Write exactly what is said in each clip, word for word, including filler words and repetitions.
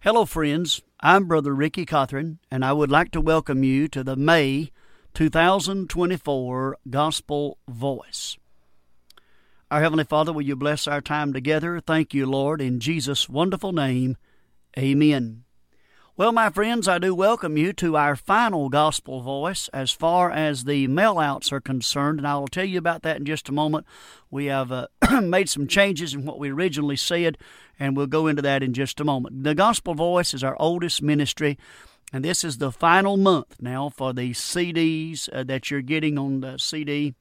Hello, friends. I'm Brother Ricky Cothran, and I would like to welcome you to the May two thousand twenty-four Gospel Voice. Our Heavenly Father, will you bless our time together? Thank you, Lord, in Jesus' wonderful name. Amen. Well, my friends, I do welcome you to our final Gospel Voice as far as the mail-outs are concerned, and I will tell you about that in just a moment. We have uh, made some changes in what we originally said, and we'll go into that in just a moment. The Gospel Voice is our oldest ministry, and this is the final month now for the C Ds uh, that you're getting on the C D.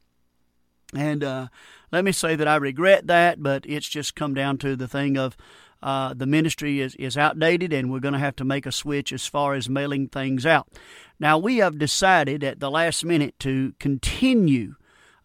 And uh, let me say that I regret that, but it's just come down to the thing of Uh, the ministry is, is outdated, and we're going to have to make a switch as far as mailing things out. Now, we have decided at the last minute to continue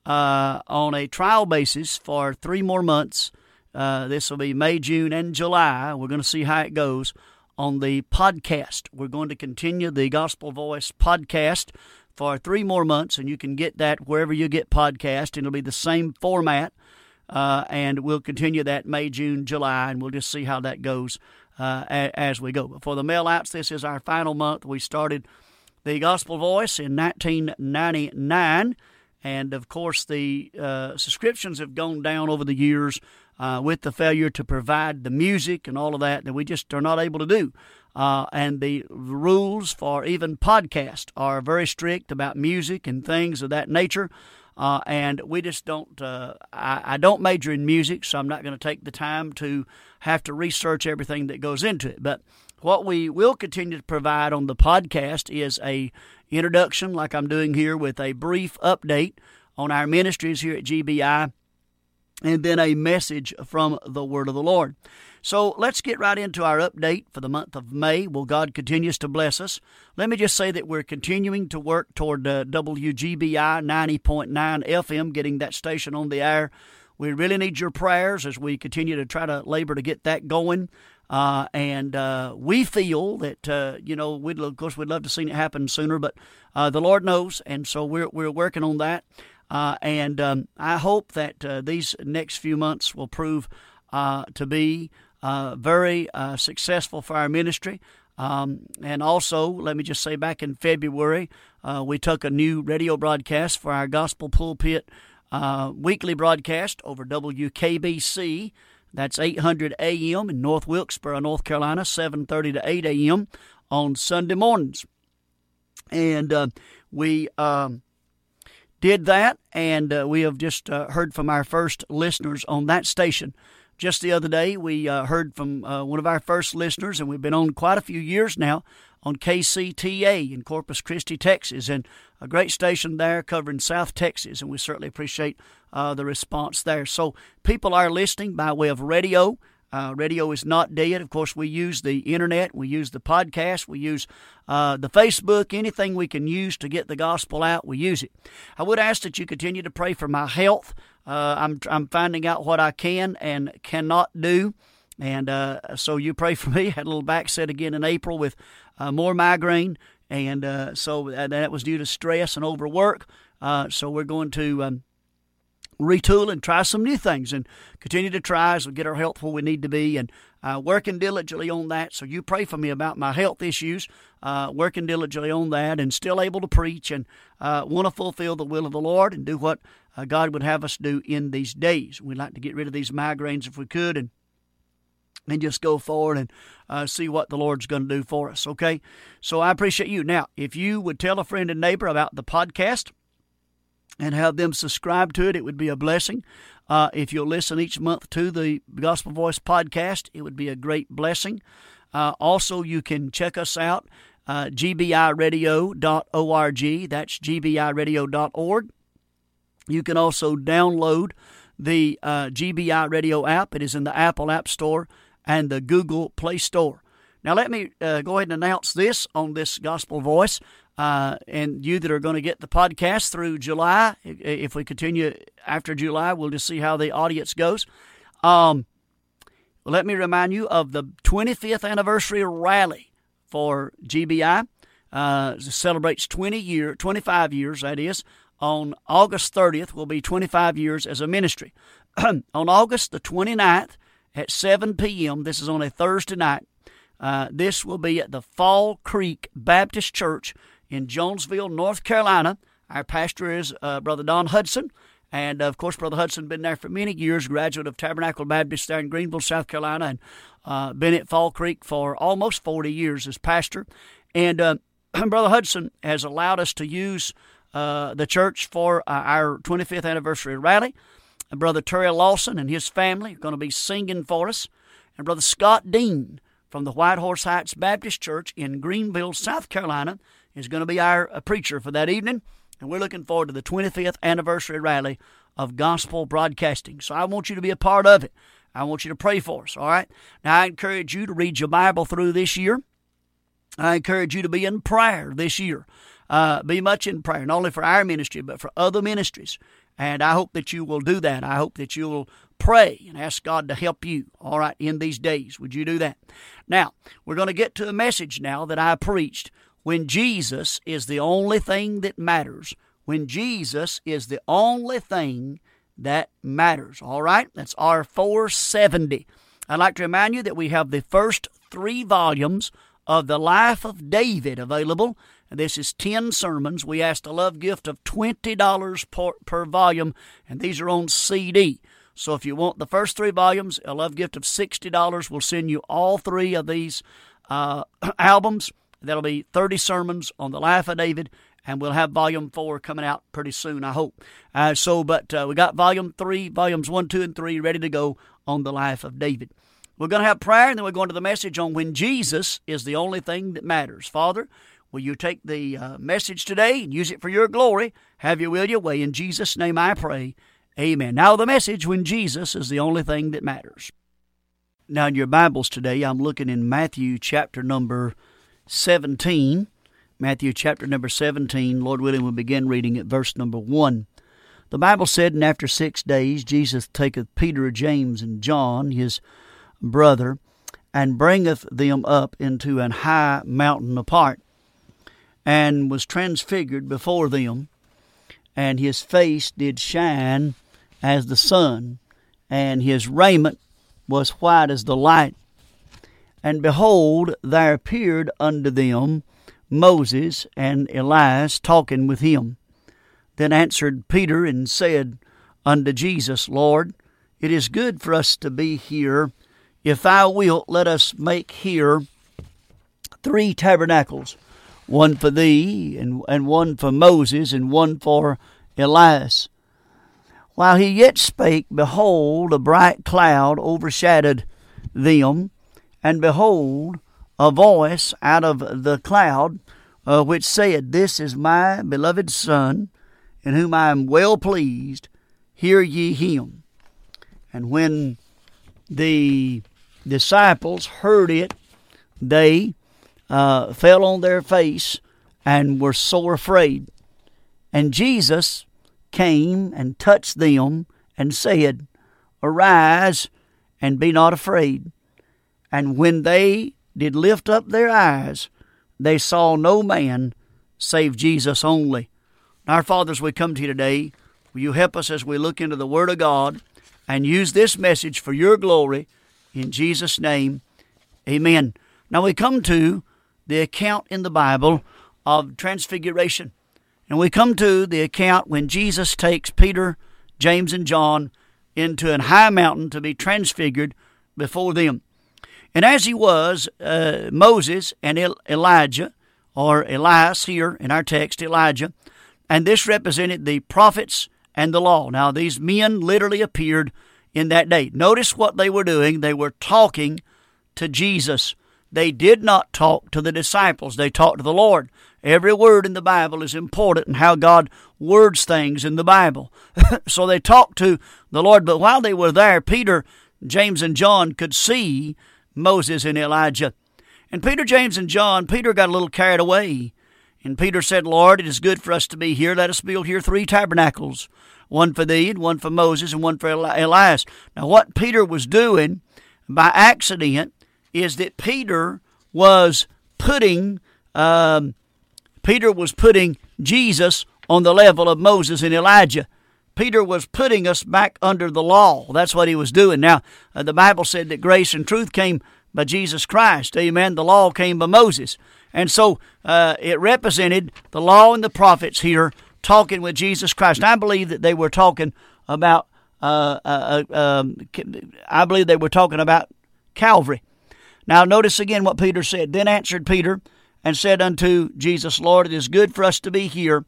uh, on a trial basis for three more months. Uh, this will be May, June, and July. We're going to see how it goes on the podcast. We're going to continue the Gospel Voice podcast for three more months, and you can get that wherever you get podcast, and it'll be the same format. Uh, and we'll continue that May, June, July, and we'll just see how that goes uh, a- as we go. But for the mail-outs, this is our final month. We started the Gospel Voice in nineteen ninety-nine, and, of course, the uh, subscriptions have gone down over the years uh, with the failure to provide the music and all of that that we just are not able to do. Uh, and the rules for even podcast are very strict about music and things of that nature. Uh, and we just don't, uh, I, I don't major in music, so I'm not going to take the time to have to research everything that goes into it. But what we will continue to provide on the podcast is a introduction, like I'm doing here, with a brief update on our ministries here at G B I, and then a message from the Word of the Lord. So let's get right into our update for the month of May. Well, God continues to bless us. Let me just say that we're continuing to work toward uh, W G B I ninety point nine F M, getting that station on the air. We really need your prayers as we continue to try to labor to get that going. Uh, and uh, we feel that, uh, you know, we'd, of course, we'd love to see it happen sooner, but uh, the Lord knows, and so we're, we're working on that. Uh, and um, I hope that uh, these next few months will prove uh, to be Uh, very uh, successful for our ministry. Um, and also, let me just say, back in February, uh, we took a new radio broadcast for our Gospel Pulpit uh, weekly broadcast over W K B C. That's eight hundred A M in North Wilkesboro, North Carolina, seven thirty to eight A M on Sunday mornings. And uh, we um, did that, and uh, we have just uh, heard from our first listeners on that station. Just the other day, we uh, heard from uh, one of our first listeners, and we've been on quite a few years now on K C T A in Corpus Christi, Texas, and a great station there covering South Texas, and we certainly appreciate uh, the response there. So people are listening by way of radio. Uh, radio is not dead. Of course, we use the internet, we use the podcast, we use uh, the Facebook, anything we can use to get the gospel out, we use it. I would ask that you continue to pray for my health. Uh, I'm I'm finding out what I can and cannot do, and uh, so you pray for me. I had a little backset again in April with uh, more migraine, and uh, so that was due to stress and overwork. Uh, so we're going to um, retool and try some new things and continue to try as we get our health where we need to be, and uh, working diligently on that. So you pray for me about my health issues, uh, working diligently on that, and still able to preach and uh, want to fulfill the will of the Lord and do what uh, God would have us do in these days. We'd like to get rid of these migraines if we could, and and just go forward and uh, see what the Lord's going to do for us, okay? So I appreciate you. Now, if you would tell a friend and neighbor about the podcast and have them subscribe to it, it would be a blessing. Uh, if you'll listen each month to the Gospel Voice podcast, it would be a great blessing. Uh, also, you can check us out, uh, G B I radio dot org. That's G B I radio dot org. You can also download the uh, G B I Radio app. It is in the Apple App Store and the Google Play Store. Now, let me uh, go ahead and announce this on this Gospel Voice. Uh, and you that are going to get the podcast through July, if we continue after July, we'll just see how the audience goes. Um, let me remind you of the twenty-fifth anniversary rally for G B I. Uh, it celebrates twenty year, twenty-five years, that is. On August thirtieth will be twenty-five years as a ministry. On August the twenty-ninth at seven p.m., this is on a Thursday night, Uh, this will be at the Fall Creek Baptist Church in Jonesville, North Carolina. Our pastor is uh, Brother Don Hudson. And, of course, Brother Hudson been there for many years, graduate of Tabernacle Baptist there in Greenville, South Carolina, and uh, been at Fall Creek for almost forty years as pastor. And uh, Brother Hudson has allowed us to use uh, the church for uh, our twenty-fifth anniversary rally. And Brother Terry Lawson and his family are going to be singing for us. And Brother Scott Dean from the White Horse Heights Baptist Church in Greenville, South Carolina, is going to be our uh, preacher for that evening. And we're looking forward to the twenty-fifth anniversary rally of gospel broadcasting. So I want you to be a part of it. I want you to pray for us, all right? Now, I encourage you to read your Bible through this year. I encourage you to be in prayer this year. Uh, be much in prayer, not only for our ministry, but for other ministries. And I hope that you will do that. I hope that you will pray and ask God to help you, all right, in these days. Would you do that? Now, we're going to get to a message now that I preached. When Jesus is the only thing that matters. When Jesus is the only thing that matters. All right? That's R four seventy. I'd like to remind you that we have the first three volumes of the Life of David available. And this is ten sermons. We asked a love gift of twenty dollars per, per volume, and these are on C D. So if you want the first three volumes, a love gift of sixty dollars, we'll send you all three of these uh, albums. That'll be thirty sermons on the life of David, and we'll have volume four coming out pretty soon, I hope. Uh, so, but uh, we got volume three, volumes one, two, and three ready to go on the life of David. We're going to have prayer, and then we're going to the message on when Jesus is the only thing that matters. Father, will you take the uh, message today and use it for your glory? Have your will your way. In Jesus' name I pray. Amen. Now the message, when Jesus is the only thing that matters. Now in your Bibles today, I'm looking in Matthew chapter number seventeen, Matthew chapter number seventeen. Lord willing, we'll begin reading at verse number one. The Bible said, and after six days Jesus taketh Peter, James, and John, his brother, and bringeth them up into an high mountain apart, and was transfigured before them, and his face did shine as the sun, and his raiment was white as the light. And behold, there appeared unto them Moses and Elias talking with him. Then answered Peter and said unto Jesus, Lord, it is good for us to be here. If thou wilt, let us make here three tabernacles, one for thee, and, and one for Moses, and one for Elias. While he yet spake, behold, a bright cloud overshadowed them, and behold, a voice out of the cloud, uh, which said, This is my beloved Son, in whom I am well pleased. Hear ye him. And when the disciples heard it, they uh, fell on their face and were sore afraid. And Jesus came and touched them and said, Arise, and be not afraid. And when they did lift up their eyes, they saw no man save Jesus only. Our Father, as we come to you today, will you help us as we look into the Word of God and use this message for your glory? In Jesus' name, amen. Now we come to the account in the Bible of transfiguration. And we come to the account when Jesus takes Peter, James, and John into an high mountain to be transfigured before them. And as he was, uh, Moses and Elijah, or Elias here in our text, Elijah, and this represented the prophets and the law. Now, these men literally appeared in that day. Notice what they were doing. They were talking to Jesus. They did not talk to the disciples. They talked to the Lord. Every word in the Bible is important in how God words things in the Bible. So they talked to the Lord. But while they were there, Peter, James, and John could see Moses and Elijah. And Peter, James, and John, Peter got a little carried away. And Peter said, Lord, it is good for us to be here. Let us build here three tabernacles, one for thee, and one for Moses, and one for Elias. Now, what Peter was doing by accident is that Peter was putting um, Peter was putting Jesus on the level of Moses and Elijah. Peter was putting us back under the law. That's what he was doing. Now, uh, the Bible said that grace and truth came by Jesus Christ. Amen. The law came by Moses. And so uh, it represented the law and the prophets here talking with Jesus Christ. And I believe that they were talking about, uh, uh, um, I believe they were talking about Calvary. Now notice again what Peter said. Then answered Peter and said unto Jesus, Lord, it is good for us to be here.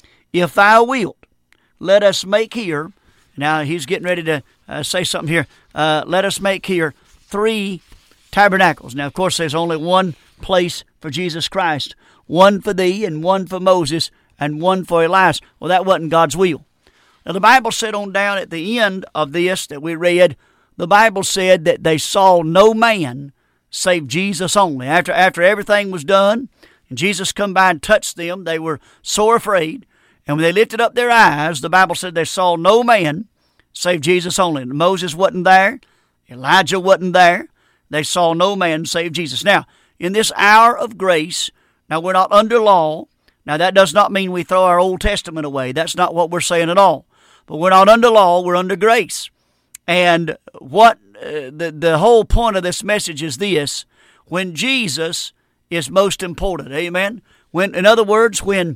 If thou wilt, let us make here. Now he's getting ready to uh, say something here. Uh, let us make here three tabernacles. Now, of course, there's only one place for Jesus Christ. One for thee and one for Moses and one for Elias. Well, that wasn't God's will. Now, the Bible said on down at the end of this that we read, the Bible said that they saw no man save Jesus only. After, after everything was done and Jesus come by and touched them, they were sore afraid. And when they lifted up their eyes, the Bible said they saw no man save Jesus only. Moses wasn't there. Elijah wasn't there. They saw no man save Jesus. Now, in this hour of grace, now we're not under law. Now, that does not mean we throw our Old Testament away. That's not what we're saying at all. But we're not under law. We're under grace. And what uh, the, the whole point of this message is this. When Jesus is most important. Amen? When, in other words, when,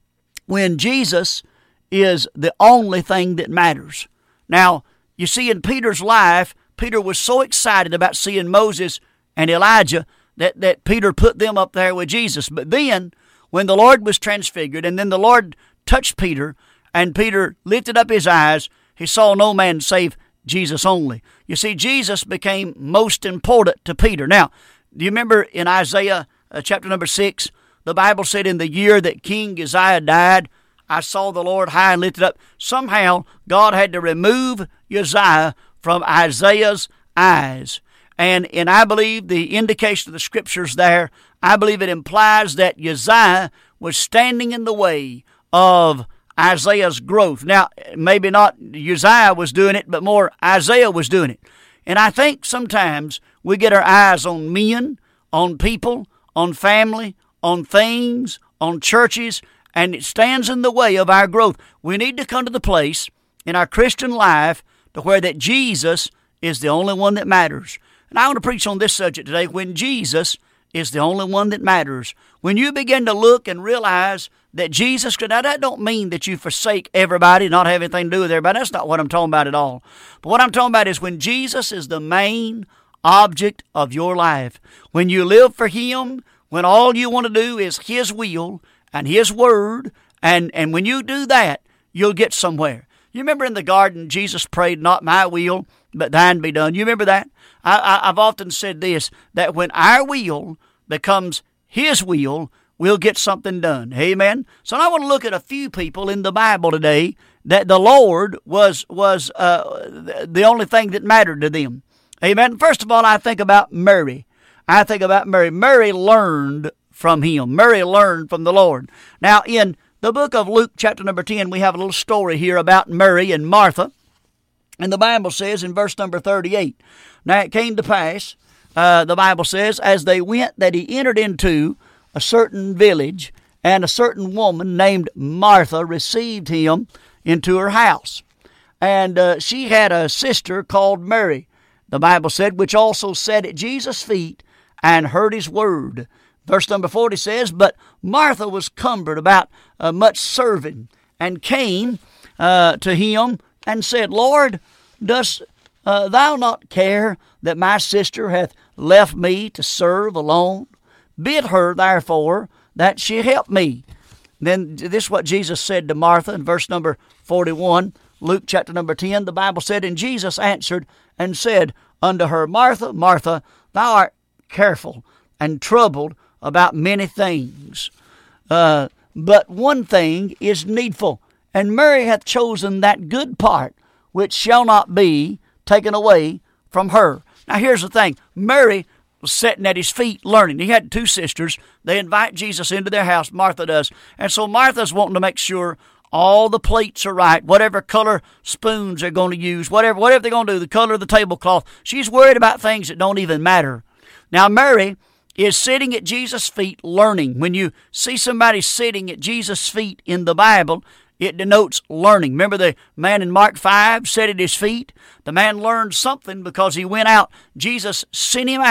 when Jesus is the only thing that matters. Now, you see, in Peter's life, Peter was so excited about seeing Moses and Elijah that, that Peter put them up there with Jesus. But then, when the Lord was transfigured, and then the Lord touched Peter, and Peter lifted up his eyes, he saw no man save Jesus only. You see, Jesus became most important to Peter. Now, do you remember in Isaiah uh, chapter number six, the Bible said in the year that King Uzziah died, I saw the Lord high and lifted up. Somehow, God had to remove Uzziah from Isaiah's eyes. And, and I believe the indication of the Scriptures there, I believe it implies that Uzziah was standing in the way of Isaiah's growth. Now, maybe not Uzziah was doing it, but more Isaiah was doing it. And I think sometimes we get our eyes on men, on people, on family, on things, on churches, and it stands in the way of our growth. We need to come to the place in our Christian life to where that Jesus is the only one that matters. And I want to preach on this subject today, when Jesus is the only one that matters. When you begin to look and realize that Jesus, now that don't mean that you forsake everybody, not have anything to do with everybody. That's not what I'm talking about at all. But what I'm talking about is when Jesus is the main object of your life. When you live for Him, when all you want to do is His will and His word, and, and when you do that, you'll get somewhere. You remember in the garden, Jesus prayed, not my will, but thine be done. You remember that? I, I, I've often said this, that when our will becomes His will, we'll get something done. Amen? So I want to look at a few people in the Bible today that the Lord was, was uh, the only thing that mattered to them. Amen? First of all, I think about Mary. I think about Mary. Mary learned from Him. Mary learned from the Lord. Now, in the book of Luke, chapter number ten, we have a little story here about Mary and Martha. And the Bible says in verse number thirty-eight, now it came to pass, uh, the Bible says, as they went, that He entered into a certain village, and a certain woman named Martha received Him into her house. And uh, she had a sister called Mary, the Bible said, which also sat at Jesus' feet and heard His word. Verse number forty says, but Martha was cumbered about uh, much serving, and came uh, to Him and said, Lord, dost uh, thou not care that my sister hath left me to serve alone? Bid her, therefore, that she help me. Then this is what Jesus said to Martha in verse number forty-one, Luke chapter number ten. The Bible said, and Jesus answered and said unto her, Martha, Martha, thou art careful and troubled about many things. Uh, but one thing is needful, and Mary hath chosen that good part which shall not be taken away from her. Now here's the thing. Mary was sitting at His feet learning. He had two sisters. They invite Jesus into their house, Martha does. And so Martha's wanting to make sure all the plates are right, whatever color spoons they're going to use, whatever, whatever they're going to do, the color of the tablecloth. She's worried about things that don't even matter. Now Mary is sitting at Jesus' feet learning. When you see somebody sitting at Jesus' feet in the Bible, it denotes learning. Remember the man in Mark five sat at His feet? The man learned something because he went out. Jesus sent him out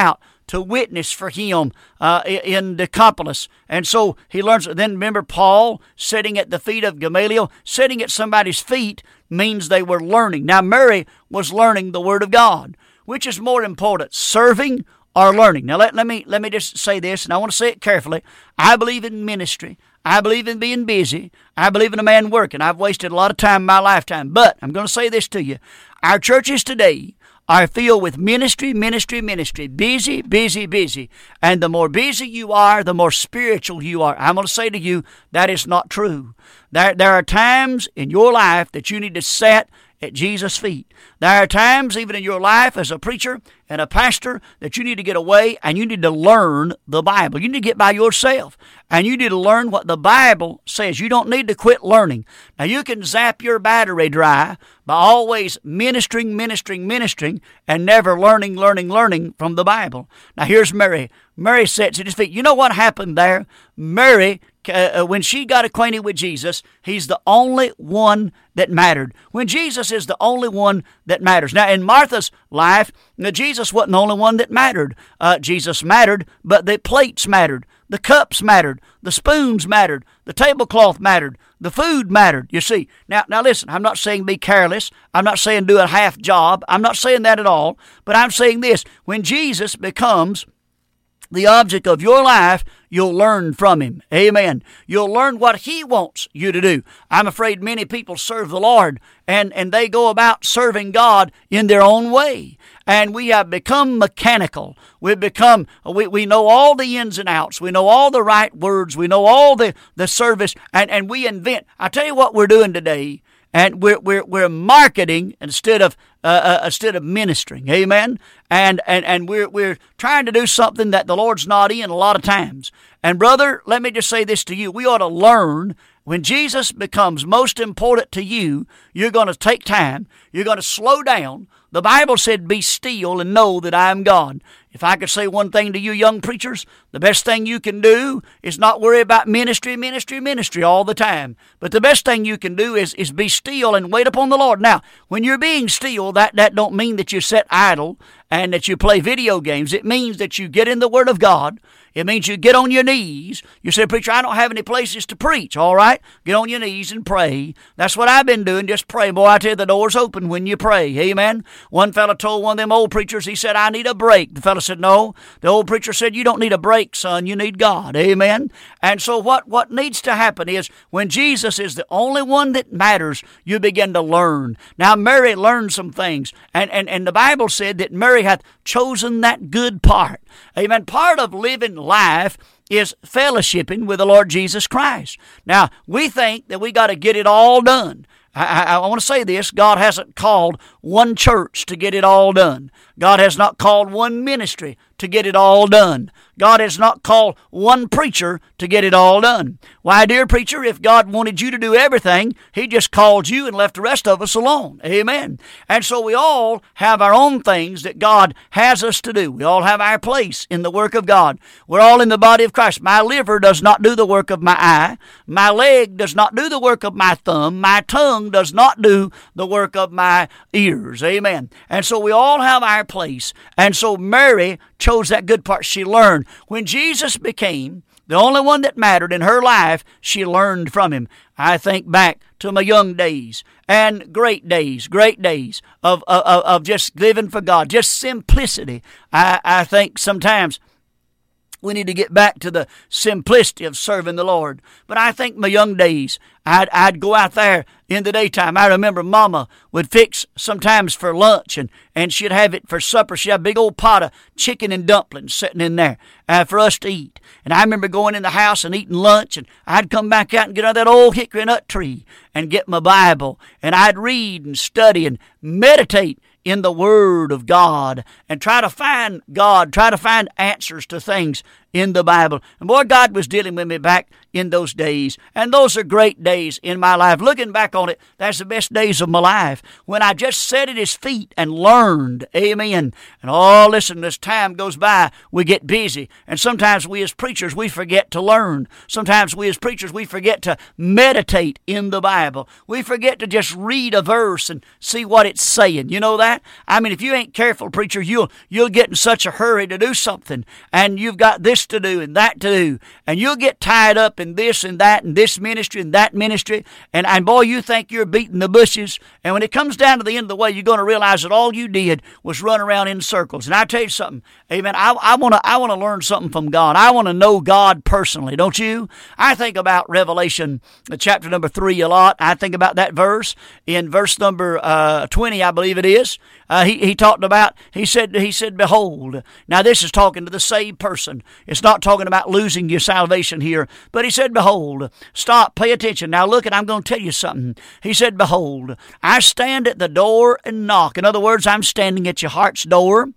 to witness for him uh, in Decapolis. And so he learns. Then remember Paul sitting at the feet of Gamaliel. Sitting at somebody's feet means they were learning. Now Mary was learning the Word of God. Which is more important, serving or learning? Now let, let me let me just say this, and I want to say it carefully. I believe in ministry. I believe in being busy. I believe in a man working. I've wasted a lot of time in my lifetime. But I'm going to say this to you. Our churches today are filled with ministry, ministry, ministry. Busy, busy, busy. And the more busy you are, the more spiritual you are. I'm going to say to you, that is not true. There, there are times in your life that you need to sit at Jesus' feet. There are times, even in your life as a preacher and a pastor, that you need to get away and you need to learn the Bible. You need to get by yourself and you need to learn what the Bible says. You don't need to quit learning. Now, you can zap your battery dry by always ministering, ministering, ministering, and never learning, learning, learning from the Bible. Now, here's Mary. Mary sits at his feet. You know what happened there? Mary, uh, when she got acquainted with Jesus, he's the only one that mattered. When Jesus is the only one that matters. Now, in Martha's life, Jesus wasn't the only one that mattered. Uh, Jesus mattered, but the plates mattered. The cups mattered. The spoons mattered. The tablecloth mattered. The food mattered, you see. Now, now listen, I'm not saying be careless. I'm not saying do a half job. I'm not saying that at all. But I'm saying this. When Jesus becomes the object of your life, you'll learn from him. Amen. You'll learn what he wants you to do. I'm afraid many people serve the Lord, and, and they go about serving God in their own way. And we have become mechanical. We've become, we, we know all the ins and outs. We know all the right words. We know all the, the service, and, and we invent. I tell you what we're doing today. And we're we're we're marketing instead of uh, uh, instead of ministering, amen. And and and we're we're trying to do something that the Lord's not in a lot of times. And brother, let me just say this to you: we ought to learn. When Jesus becomes most important to you, you're going to take time. You're going to slow down. The Bible said, "Be still and know that I am God." If I could say one thing to you young preachers, the best thing you can do is not worry about ministry, ministry, ministry all the time. But the best thing you can do is, is be still and wait upon the Lord. Now, when you're being still, that, that don't mean that you sit idle and that you play video games. It means that you get in the Word of God. It means you get on your knees. You say, "Preacher, I don't have any places to preach." All right, get on your knees and pray. That's what I've been doing, just pray. Boy, I tell you, the door's open when you pray. Amen. One fellow told one of them old preachers, he said, "I need a break." The fellow said, "No." The old preacher said, "You don't need a break, son. You need God." Amen. And so what, what needs to happen is when Jesus is the only one that matters, you begin to learn. Now, Mary learned some things. And, and, and the Bible said that Mary hath chosen that good part. Amen. Part of living life is fellowshipping with the Lord Jesus Christ. Now, we think that we got to get it all done. I, I, I want to say this. God hasn't called one church to get it all done. God has not called one ministry to get it all done. God has not called one preacher to get it all done. Why, dear preacher, if God wanted you to do everything, he just called you and left the rest of us alone. Amen. And so we all have our own things that God has us to do. We all have our place in the work of God. We're all in the body of Christ. My liver does not do the work of my eye. My leg does not do the work of my thumb. My tongue does not do the work of my ears. Amen. And so we all have our place. And so Mary chose that good part. She learned. When Jesus became the only one that mattered in her life, she learned from him. I think back to my young days and great days, great days of, of, of just living for God, just simplicity. I, I think sometimes we need to get back to the simplicity of serving the Lord. But I think my young days, I'd, I'd go out there in the daytime. I remember Mama would fix sometimes for lunch, and, and she'd have it for supper. She'd have a big old pot of chicken and dumplings sitting in there uh, for us to eat. And I remember going in the house and eating lunch, and I'd come back out and get under that old hickory nut tree and get my Bible, and I'd read and study and meditate in the Word of God and try to find God, try to find answers to things in the Bible. And boy, God was dealing with me back in those days. And those are great days in my life. Looking back on it, that's the best days of my life. When I just sat at his feet and learned. Amen. And oh, listen, as time goes by, we get busy. And sometimes we as preachers, we forget to learn. Sometimes we as preachers, we forget to meditate in the Bible. We forget to just read a verse and see what it's saying. You know that? that? I mean, if you ain't careful, preacher, you'll you'll get in such a hurry to do something, and you've got this to do and that to do, and you'll get tied up in this and that and this ministry and that ministry, and, and boy, you think you're beating the bushes, and when it comes down to the end of the way, you're going to realize that all you did was run around in circles. And I tell you something, amen, I, I want to I want to learn something from God. I want to know God personally, don't you? I think about Revelation chapter number three a lot. I think about that verse. In verse number uh, twenty, I believe it is, uh, he, he talked about, he said, he said, behold. Now this is talking to the saved person. It's not talking about losing your salvation here. But he said, behold, stop, pay attention. Now look, and I'm going to tell you something. He said, behold, I stand at the door and knock. In other words, I'm standing at your heart's door,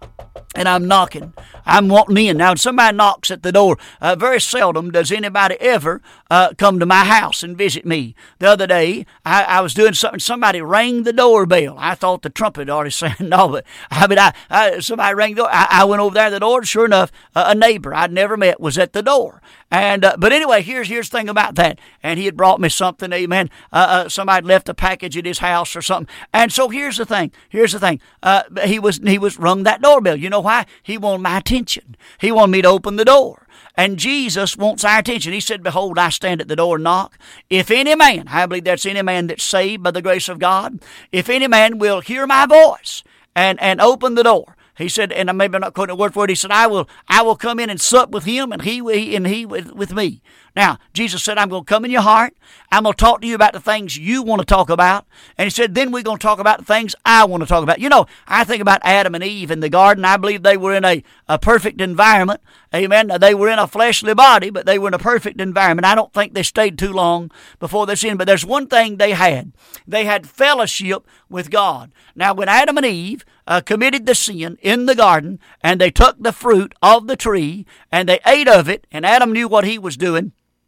and I'm knocking. I'm wanting in. Now, if somebody knocks at the door, uh, very seldom does anybody ever uh, come to my house and visit me. The other day, I, I was doing something. Somebody rang the doorbell. I thought the trumpet already sang. No, but I mean, I, I somebody rang the door. I, I went over there to the door. Sure enough, uh, a neighbor I'd never met was at the door. And uh, but anyway, here's here's the thing about that. And he had brought me something. Amen. Uh, uh, somebody left a package at his house or something. And so here's the thing. Here's the thing. Uh, he was he was rung that doorbell. You know why? He wanted my attention. He wanted me to open the door. And Jesus wants our attention. He said, behold, I stand at the door and knock. If any man, I believe that's any man that's saved by the grace of God, if any man will hear my voice and, and open the door. He said, and I maybe I'm not quoting it word for word, he said, I will I will come in and sup with him and he, he and he with, with me. Now, Jesus said, I'm going to come in your heart. I'm going to talk to you about the things you want to talk about. And he said, then we're going to talk about the things I want to talk about. You know, I think about Adam and Eve in the garden. I believe they were in a, a perfect environment. Amen. They were in a fleshly body, but they were in a perfect environment. I don't think they stayed too long before they sinned. But there's one thing they had. They had fellowship with God. Now, when Adam and Eve uh, committed the sin in the garden, and they took the fruit of the tree, and they ate of it, and Adam knew what he was doing,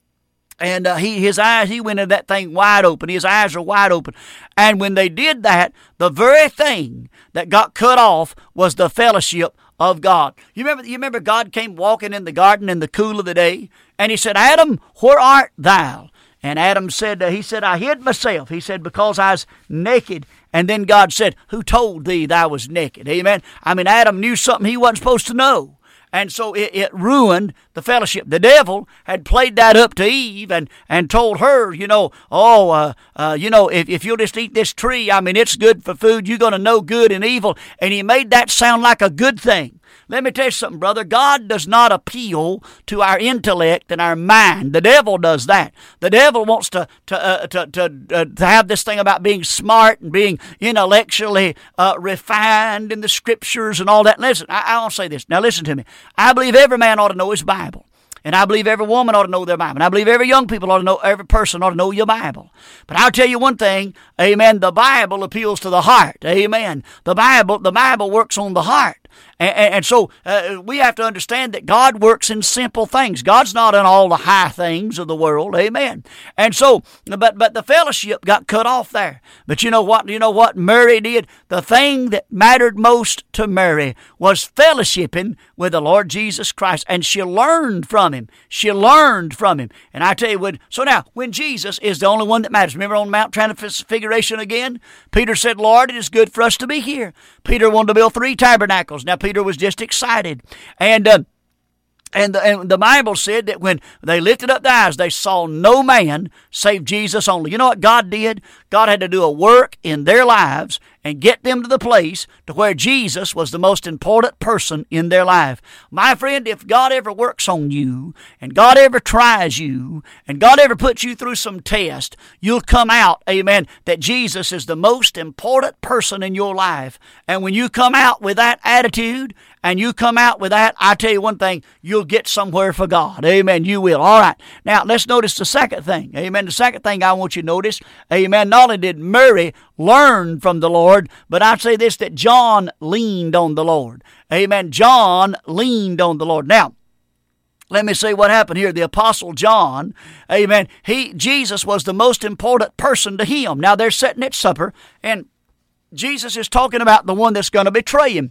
and uh, he, his eyes, he went into that thing wide open. His eyes are wide open. And when they did that, the very thing that got cut off was the fellowship of God. You remember, you remember God came walking in the garden in the cool of the day, and he said, Adam, where art thou? And Adam said, uh, he said, I hid myself. He said, because I was naked. And then God said, who told thee thou was naked? Amen. I mean, Adam knew something he wasn't supposed to know. And so it, it ruined the fellowship. The devil had played that up to Eve and, and told her, you know, oh, uh, uh, you know, if, if you'll just eat this tree, I mean, it's good for food. You're going to know good and evil. And he made that sound like a good thing. Let me tell you something, brother. God does not appeal to our intellect and our mind. The devil does that. The devil wants to to uh, to to, uh, to have this thing about being smart and being intellectually uh, refined in the scriptures and all that. Listen, I, I want to say this. Now listen to me. I believe every man ought to know his Bible. And I believe every woman ought to know their Bible. And I believe every young people ought to know, every person ought to know your Bible. But I'll tell you one thing, amen, the Bible appeals to the heart, amen. The Bible, the Bible works on the heart. And, and, and so uh, we have to understand that God works in simple things. God's not in all the high things of the world, amen. And so, but but the fellowship got cut off there. But you know what? You know what Mary did? The thing that mattered most to Mary was fellowshipping with the Lord Jesus Christ, and she learned from him. She learned from him. And I tell you what. So now, when Jesus is the only one that matters, remember on Mount Transfiguration again, Peter said, "Lord, it is good for us to be here." Peter wanted to build three tabernacles. Now Peter was just excited, and uh, and, the, and the Bible said that when they lifted up their eyes, they saw no man save Jesus only. You know what God did? God had to do a work in their lives and get them to the place to where Jesus was the most important person in their life. My friend, if God ever works on you, and God ever tries you, and God ever puts you through some test, you'll come out, amen, that Jesus is the most important person in your life. And when you come out with that attitude, and you come out with that, I tell you one thing, you'll get somewhere for God. Amen, you will. All right. Now, let's notice the second thing. Amen. The second thing I want you to notice, amen, not only did Mary learn from the Lord, but I'd say this, that John leaned on the Lord. Amen. John leaned on the Lord. Now, let me see what happened here. The Apostle John, amen, he, Jesus was the most important person to him. Now, they're sitting at supper, and Jesus is talking about the one that's going to betray him.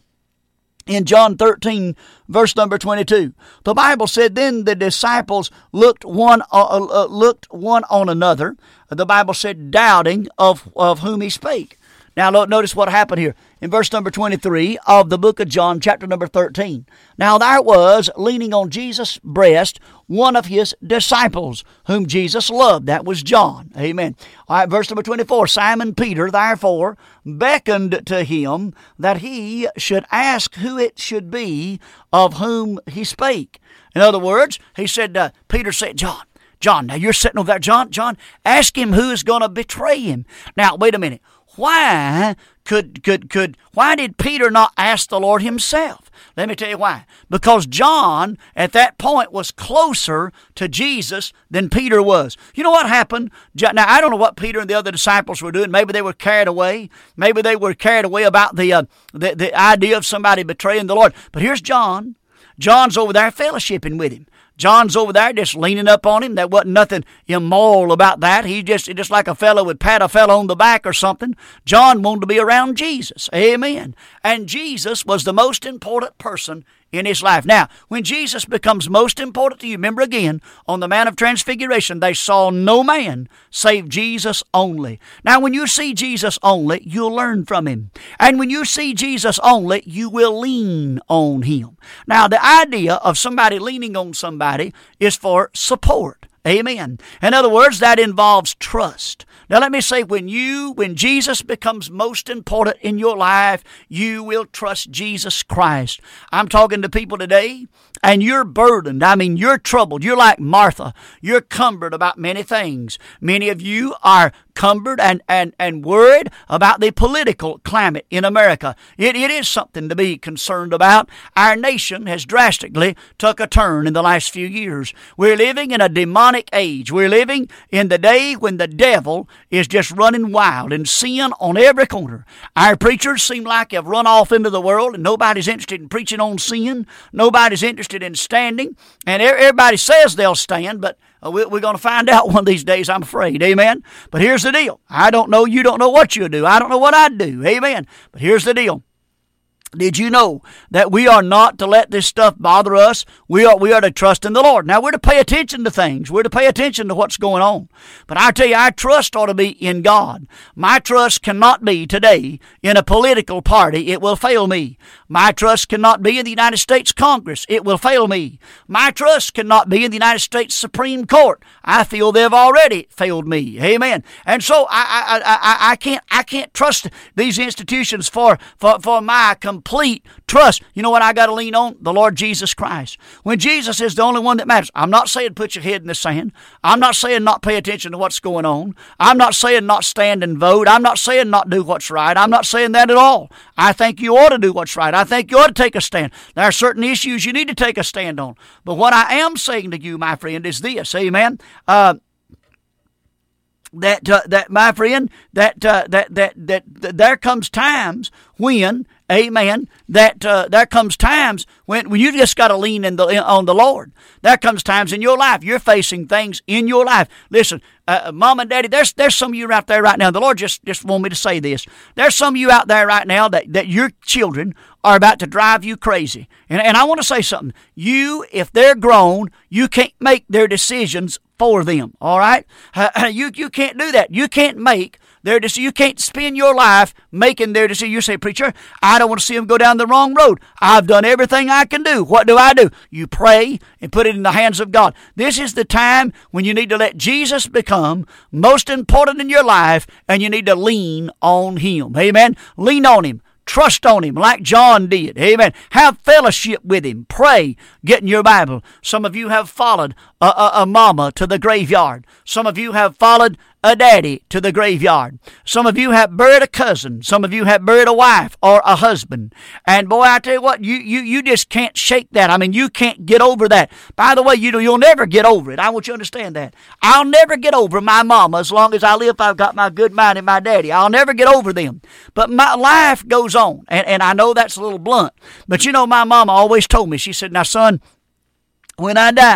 In John thirteen, verse number twenty-two, the Bible said, then the disciples looked one uh, uh, looked one on another. The Bible said, doubting of, of whom he spake. Now, notice what happened here. in verse number twenty-three of the book of John, chapter number thirteen. Now there was, leaning on Jesus' breast, one of his disciples, whom Jesus loved. That was John. Amen. All right, verse number twenty-four. Simon Peter, therefore, beckoned to him that he should ask who it should be of whom he spake. In other words, he said, uh, Peter said, John, John, now you're sitting over there, John, John, ask him who is going to betray him. Now, wait a minute. Why could, could, could, why did Peter not ask the Lord himself? Let me tell you why. Because John, at that point, was closer to Jesus than Peter was. You know what happened? Now, I don't know what Peter and the other disciples were doing. Maybe they were carried away. Maybe they were carried away about the, uh, the, the idea of somebody betraying the Lord. But here's John. John's over there fellowshipping with him. John's over there just leaning up on him. There wasn't nothing immoral about that. He just just like a fellow would pat a fellow on the back or something. John wanted to be around Jesus. Amen. And Jesus was the most important person in his life. Now, when Jesus becomes most important to you, remember again, on the Mount of Transfiguration, they saw no man save Jesus only. Now, when you see Jesus only, you'll learn from him. And when you see Jesus only, you will lean on him. Now, the idea of somebody leaning on somebody is for support. Amen. In other words, that involves trust. Now let me say, when you, when Jesus becomes most important in your life, you will trust Jesus Christ. I'm talking to people today, and you're burdened. I mean, you're troubled. You're like Martha. You're cumbered about many things. Many of you are cumbered and, and, and worried about the political climate in America. It, it is something to be concerned about. Our nation has drastically took a turn in the last few years. We're living in a demonic age. We're living in the day when the devil is just running wild and sin on every corner. Our preachers seem like have run off into the world, and nobody's interested in preaching on sin. Nobody's interested in standing. And everybody says they'll stand, but we're going to find out one of these days, I'm afraid. Amen. But here's the deal. I don't know. You don't know what you'll do. I don't know what I'd do. Amen. But here's the deal. Did you know that we are not to let this stuff bother us? We are we are to trust in the Lord. Now, we're to pay attention to things. We're to pay attention to what's going on. But I tell you, our trust ought to be in God. My trust cannot be today in a political party. It will fail me. My trust cannot be in the United States Congress. It will fail me. My trust cannot be in the United States Supreme Court. I feel they've already failed me. Amen. And so I I I, I can't I can't trust these institutions for for, for my complete Complete trust. You know what I got to lean on? The Lord Jesus Christ. When Jesus is the only one that matters. I'm not saying put your head in the sand. I'm not saying not pay attention to what's going on. I'm not saying not stand and vote. I'm not saying not do what's right. I'm not saying that at all. I think you ought to do what's right. I think you ought to take a stand. There are certain issues you need to take a stand on. But what I am saying to you, my friend, is this. Amen. Uh, that uh, that my friend, that uh, that that that that there comes times when. Amen. That uh, there comes times when, when you just got to lean in the, in, on the Lord. There comes times in your life you're facing things in your life. Listen, uh, Mom and Daddy, there's there's some of you out there right now. The Lord just, just want me to say this. There's some of you out there right now that, that your children are about to drive you crazy. And, and I want to say something. You, if they're grown, you can't make their decisions for them. All right? Uh, you, you can't do that. You can't make Their decision. You can't spend your life making their decision. You say, preacher, I don't want to see them go down the wrong road. I've done everything I can do. What do I do? You pray and put it in the hands of God. This is the time when you need to let Jesus become most important in your life, and you need to lean on him. Amen. Lean on him. Trust on him like John did. Amen. Have fellowship with him. Pray. Get in your Bible. Some of you have followed a, a, a mama to the graveyard. Some of you have followed a daddy to the graveyard. Some of you have buried a cousin. Some of you have buried a wife or a husband. And boy, I tell you what, you you you just can't shake that. I mean, you can't get over that. By the way, you know, you'll never get over it. I want you to understand that. I'll never get over my mama as long as I live. I've got my good mind and my daddy. I'll never get over them. But my life goes on. And, and I know that's a little blunt. But you know, my mama always told me, she said, now son, when I die,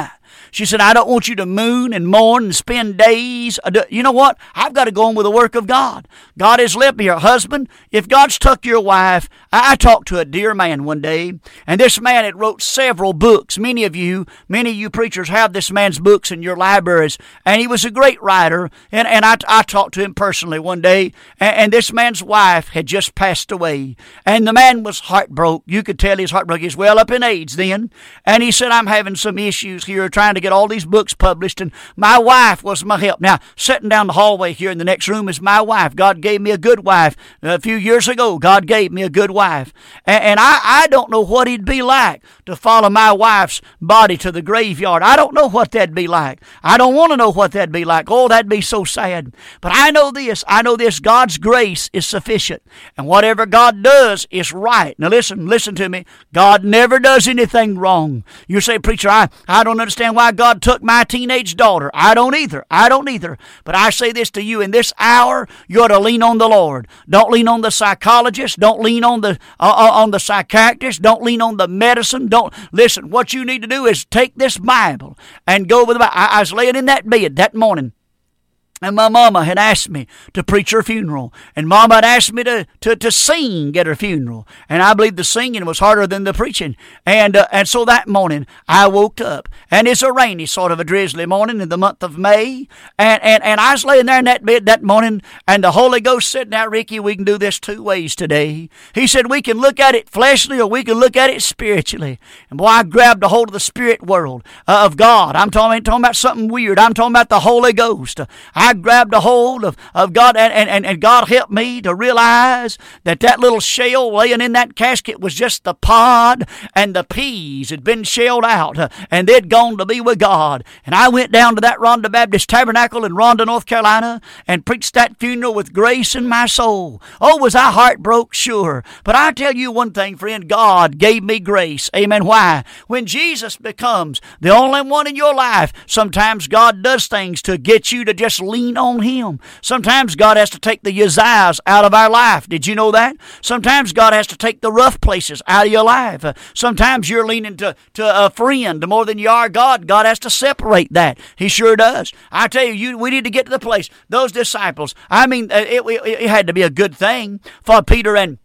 She said, I don't want you to moon and mourn and spend days. You know what? I've got to go on with the work of God. God has left me her husband. If God's took your wife, I, I talked to a dear man one day, and this man had wrote several books. Many of you, many of you preachers have this man's books in your libraries, and he was a great writer, and, and I, I talked to him personally one day, and, and this man's wife had just passed away, and the man was heartbroken. You could tell he's heartbroken. He's well up in age then, and he said, I'm having some issues here trying to get all these books published, and my wife was my help. Now, sitting down the hallway here in the next room is my wife. God gave me a good wife. A few years ago, God gave me a good wife, and, and I, I don't know what it'd be like to follow my wife's body to the graveyard. I don't know what that'd be like. I don't want to know what that'd be like. Oh, that'd be so sad. But I know this. I know this. God's grace is sufficient, and whatever God does is right. Now listen, listen to me. God never does anything wrong. You say, preacher, I, I don't understand why God took my teenage daughter. I don't either. I don't either. But I say this to you, in this hour, you ought to lean on the Lord. Don't lean on the psychologist. Don't lean on the uh, on the psychiatrist. Don't lean on the medicine. Don't listen. What you need to do is take this Bible and go with the Bible. I, I was laying in that bed that morning, and my mama had asked me to preach her funeral. And mama had asked me to, to, to sing at her funeral. And I believe the singing was harder than the preaching. And uh, and so that morning, I woke up. And it's a rainy, sort of a drizzly morning in the month of May. And, and, and I was laying there in that bed that morning, and the Holy Ghost said, now, Ricky, we can do this two ways today. He said, we can look at it fleshly, or we can look at it spiritually. And boy, I grabbed a hold of the spirit world uh, of God. I'm talking, I'm talking about something weird. I'm talking about the Holy Ghost. I I grabbed a hold of, of God, and, and, and God helped me to realize that that little shell laying in that casket was just the pod, and the peas had been shelled out, uh, and they'd gone to be with God. And I went down to that Rhonda Baptist Tabernacle in Rhonda, North Carolina, and preached that funeral with grace in my soul. Oh, was I heartbroken? Sure. But I tell you one thing, friend, God gave me grace. Amen. Why? When Jesus becomes the only one in your life, sometimes God does things to get you to just lean on Him. Sometimes God has to take the Uzziahs out of our life. Did you know that? Sometimes God has to take the rough places out of your life. Uh, sometimes you're leaning to, to a friend more than you are God. God has to separate that. He sure does. I tell you, you we need to get to the place. Those disciples, I mean, it, it, it had to be a good thing for Peter and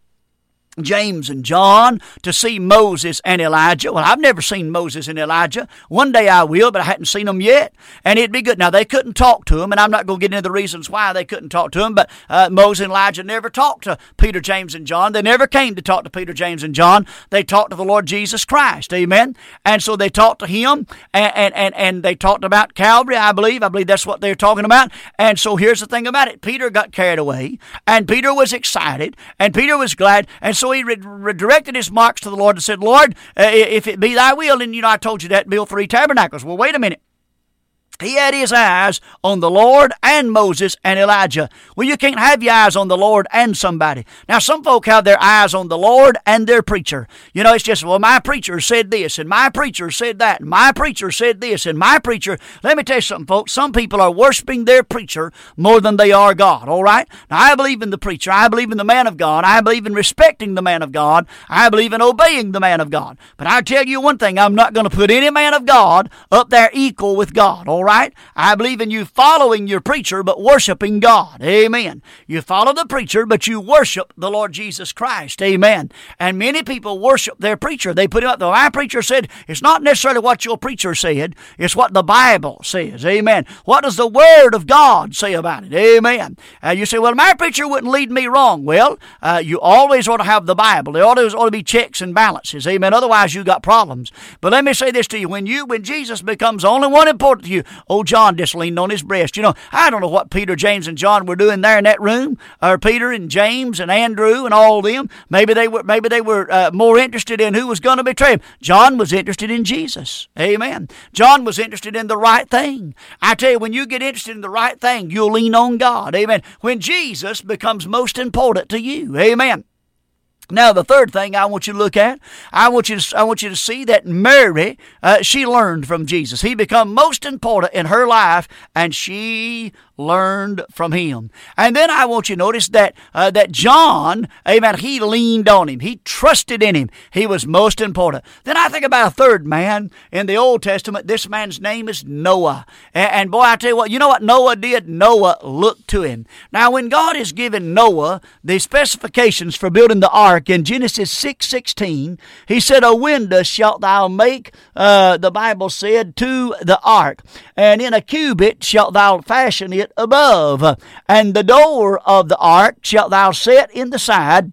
James and John to see Moses and Elijah. Well, I've never seen Moses and Elijah. One day I will, but I hadn't seen them yet. And it'd be good. Now, they couldn't talk to him, and I'm not going to get into the reasons why they couldn't talk to him, but uh, Moses and Elijah never talked to Peter, James, and John. They never came to talk to Peter, James, and John. They talked to the Lord Jesus Christ. Amen? And so they talked to Him, and, and, and, and they talked about Calvary, I believe. I believe that's what they're talking about. And so here's the thing about it. Peter got carried away, and Peter was excited, and Peter was glad, and so So he redirected his marks to the Lord and said, Lord, uh, if it be thy will, and you know I told you that, build three tabernacles. Well, wait a minute. He had his eyes on the Lord and Moses and Elijah. Well, you can't have your eyes on the Lord and somebody. Now, some folk have their eyes on the Lord and their preacher. You know, it's just, well, my preacher said this, and my preacher said that, and my preacher said this, and my preacher. Let me tell you something, folks. Some people are worshiping their preacher more than they are God, all right? Now, I believe in the preacher. I believe in the man of God. I believe in respecting the man of God. I believe in obeying the man of God. But I tell you one thing, I'm not going to put any man of God up there equal with God, all right? I believe in you following your preacher, but worshiping God. Amen. You follow the preacher, but you worship the Lord Jesus Christ. Amen. And many people worship their preacher. They put it up. The my preacher said, it's not necessarily what your preacher said. It's what the Bible says. Amen. What does the Word of God say about it? Amen. Uh, you say, well, my preacher wouldn't lead me wrong. Well, uh, you always ought to have the Bible. There always ought to be checks and balances. Amen. Otherwise, you got problems. But let me say this to you. When you, when Jesus becomes the only one important to you, oh, John just leaned on his breast. You know, I don't know what Peter, James, and John were doing there in that room, or Peter and James and Andrew and all of them. Maybe they were maybe they were uh, more interested in who was going to betray him. John was interested in Jesus. Amen. John was interested in the right thing. I tell you, when you get interested in the right thing, you'll lean on God. Amen. When Jesus becomes most important to you. Amen. Now, the third thing I want you to look at, I want you to, I want you to see that Mary, uh, she learned from Jesus. He became most important in her life, and she learned from him. And then I want you to notice that uh, that John, amen, he leaned on him. He trusted in him. He was most important. Then I think about a third man in the Old Testament. This man's name is Noah. And, and boy, I tell you what, you know what Noah did? Noah looked to him. Now, when God has given Noah the specifications for building the ark in Genesis six sixteen, he said, a window shalt thou make, uh, the Bible said, to the ark, and in a cubit shalt thou fashion it above, and the door of the ark shalt thou set in the side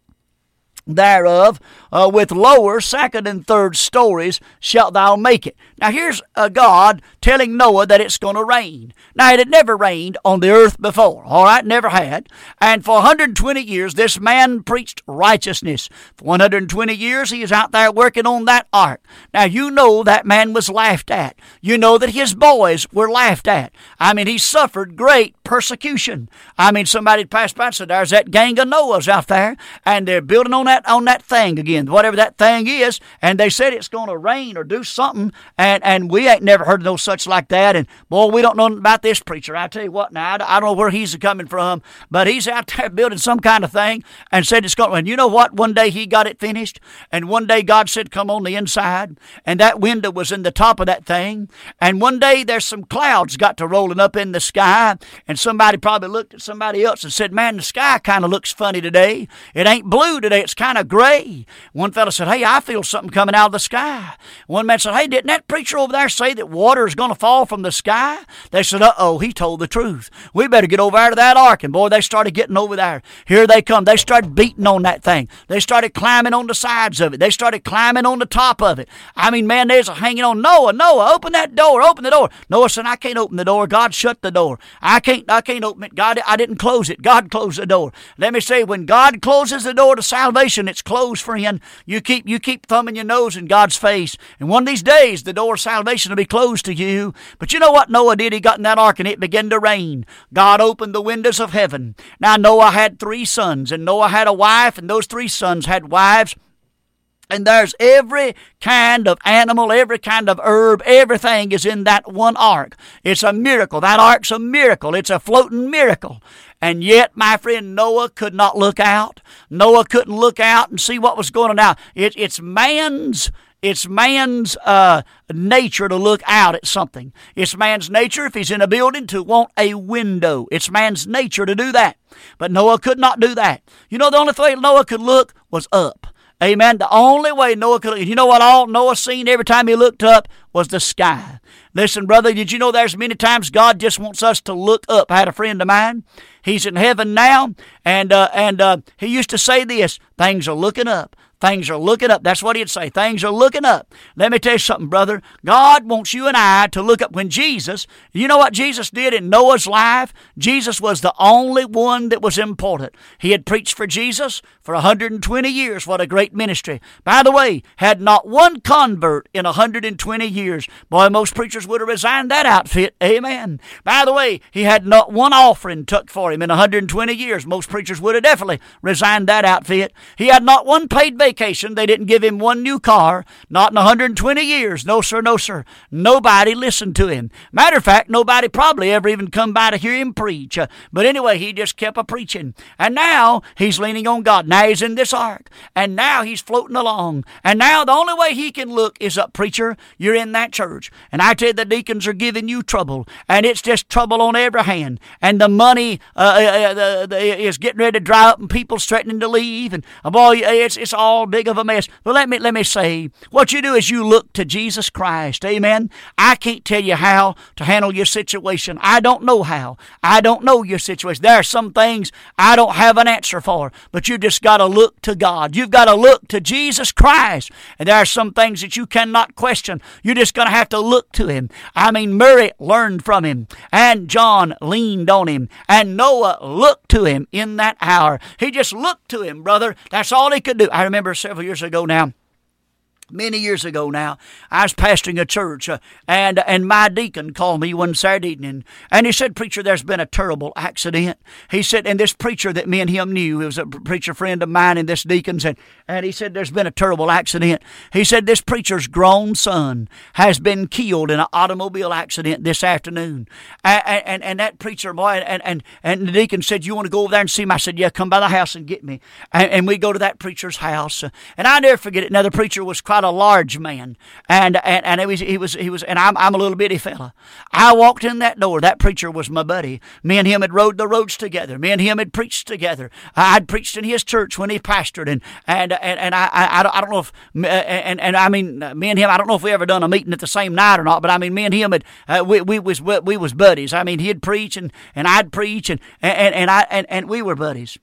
thereof, uh, with lower, second, and third stories shalt thou make it. Now here's uh, God telling Noah that it's going to rain. Now it had never rained on the earth before, all right, never had. And for one hundred twenty years, this man preached righteousness. For one hundred twenty years, he was out there working on that ark. Now you know that man was laughed at. You know that his boys were laughed at. I mean, he suffered great persecution. I mean, somebody passed by and said, there's that gang of Noahs out there, and they're building on that on that thing again, whatever that thing is, and they said it's going to rain or do something, and, and we ain't never heard of no such like that, and boy, we don't know about this preacher. I tell you what now, I, I don't know where he's coming from, but he's out there building some kind of thing, and said it's going to, and you know what, one day he got it finished, and one day God said, come on the inside, and that window was in the top of that thing, and one day there's some clouds got to rolling up in the sky, and somebody probably looked at somebody else and said, man, the sky kind of looks funny today. It ain't blue today, it's kind of gray. One fellow said, hey, I feel something coming out of the sky. One man said, hey, didn't that preacher over there say that water is going to fall from the sky? They said, uh-oh, he told the truth. We better get over there to that ark. And boy, they started getting over there. Here they come. They started beating on that thing. They started climbing on the sides of it. They started climbing on the top of it. I mean, man, there's a hanging on. Noah, Noah, open that door, open the door. Noah said, I can't open the door. God shut the door. I can't, I can't open it. God, I didn't close it. God closed the door. Let me say, when God closes the door to salvation, it's closed, friend. You keep you keep thumbing your nose in God's face, and one of these days the door of salvation will be closed to you. But you know what Noah did? He got in that ark and it began to rain. God opened the windows of heaven. Now Noah had three sons, and Noah had a wife, and those three sons had wives. And there's every kind of animal, every kind of herb, everything is in that one ark. It's a miracle. That ark's a miracle. It's a floating miracle. And yet, my friend, Noah could not look out. Noah couldn't look out and see what was going on. Now, it, it's man's It's man's uh, nature to look out at something. It's man's nature, if he's in a building, to want a window. It's man's nature to do that. But Noah could not do that. You know, the only way Noah could look was up. Amen. The only way Noah could look, you know what all Noah seen every time he looked up was the sky. Listen, brother, did you know there's many times God just wants us to look up? I had a friend of mine. He's in heaven now, and uh, and uh, he used to say this, things are looking up. Things are looking up. That's what he'd say. Things are looking up. Let me tell you something, brother. God wants you and I to look up. When Jesus, you know what Jesus did in Noah's life? Jesus was the only one that was important. He had preached for Jesus for one hundred twenty years. What a great ministry. By the way, had not one convert in one hundred twenty years. Boy, most preachers would have resigned that outfit. Amen. By the way, he had not one offering took for him in one hundred twenty years. Most preachers would have definitely resigned that outfit. He had not one paid vacation. They didn't give him one new car, not in one hundred twenty years. No, sir, no, sir. Nobody listened to him. Matter of fact, nobody probably ever even come by to hear him preach. Uh, but anyway, he just kept a preaching. And now he's leaning on God. Now he's in this ark. And now he's floating along. And now the only way he can look is up, preacher, you're in that church. And I tell you, the deacons are giving you trouble. And it's just trouble on every hand. And the money uh, uh, uh, uh, is getting ready to dry up, and people's threatening to leave. And uh, boy, it's, it's all big of a mess. But let me let me say, what you do is you look to Jesus Christ. Amen. I can't tell you how to handle your situation. I don't know how. I don't know your situation. There are some things I don't have an answer for, but you just got to look to God. You've got to look to Jesus Christ. And there are some things that you cannot question. You're just going to have to look to him. I mean, Mary learned from him, and John leaned on him, and Noah looked to him in that hour. He just looked to him, brother. That's all he could do. I remember several years ago now, Many years ago now, I was pastoring a church, uh, and and my deacon called me one Saturday evening, and he said, "Preacher, there's been a terrible accident." He said, and this preacher that me and him knew, he was a preacher friend of mine and this deacon's, and, and he said, "There's been a terrible accident." He said, "This preacher's grown son has been killed in an automobile accident this afternoon." And, and, and that preacher, boy, and, and, and the deacon said, "You want to go over there and see him?" I said, "Yeah, come by the house and get me." And, and we go to that preacher's house, and I never forget it. Now, the preacher was quite a large man, and and, and it was, he was he was and I'm I'm a little bitty fella. I walked in that door. That preacher was my buddy. Me and him had rode the roads together. Me and him had preached together. I'd preached in his church when he pastored, and and and, and I, I I don't know if and and I mean me and him, I don't know if we ever done a meeting at the same night or not, but I mean me and him had uh, we we was we was buddies. I mean he'd preach and, and I'd preach and and and I and, and we were buddies.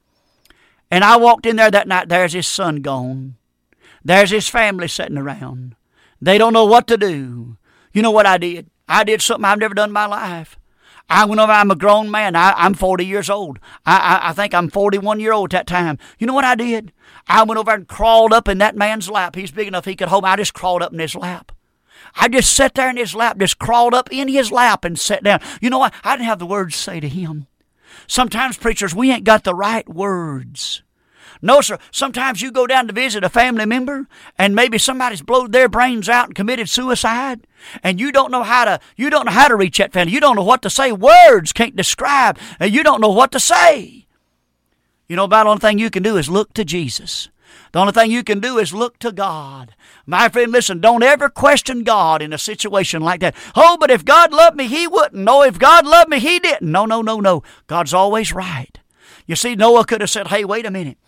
And I walked in there that night. There's his son gone. There's his family sitting around. They don't know what to do. You know what I did? I did something I've never done in my life. I went over, I'm a grown man. I, I'm forty years old. I, I, I think I'm forty-one year old at that time. You know what I did? I went over and crawled up in that man's lap. He's big enough he could hold me. I just crawled up in his lap. I just sat there in his lap, just crawled up in his lap and sat down. You know what? I didn't have the words to say to him. Sometimes, preachers, we ain't got the right words. No, sir. Sometimes you go down to visit a family member, and maybe somebody's blowed their brains out and committed suicide, and you don't know how to. You don't know how to reach that family. You don't know what to say. Words can't describe, and you don't know what to say. You know, about the only thing you can do is look to Jesus. The only thing you can do is look to God. My friend, listen, don't ever question God in a situation like that. Oh, but if God loved me, He wouldn't. No, if God loved me, He didn't. No, no, no, no. God's always right. You see, Noah could have said, "Hey, wait a minute.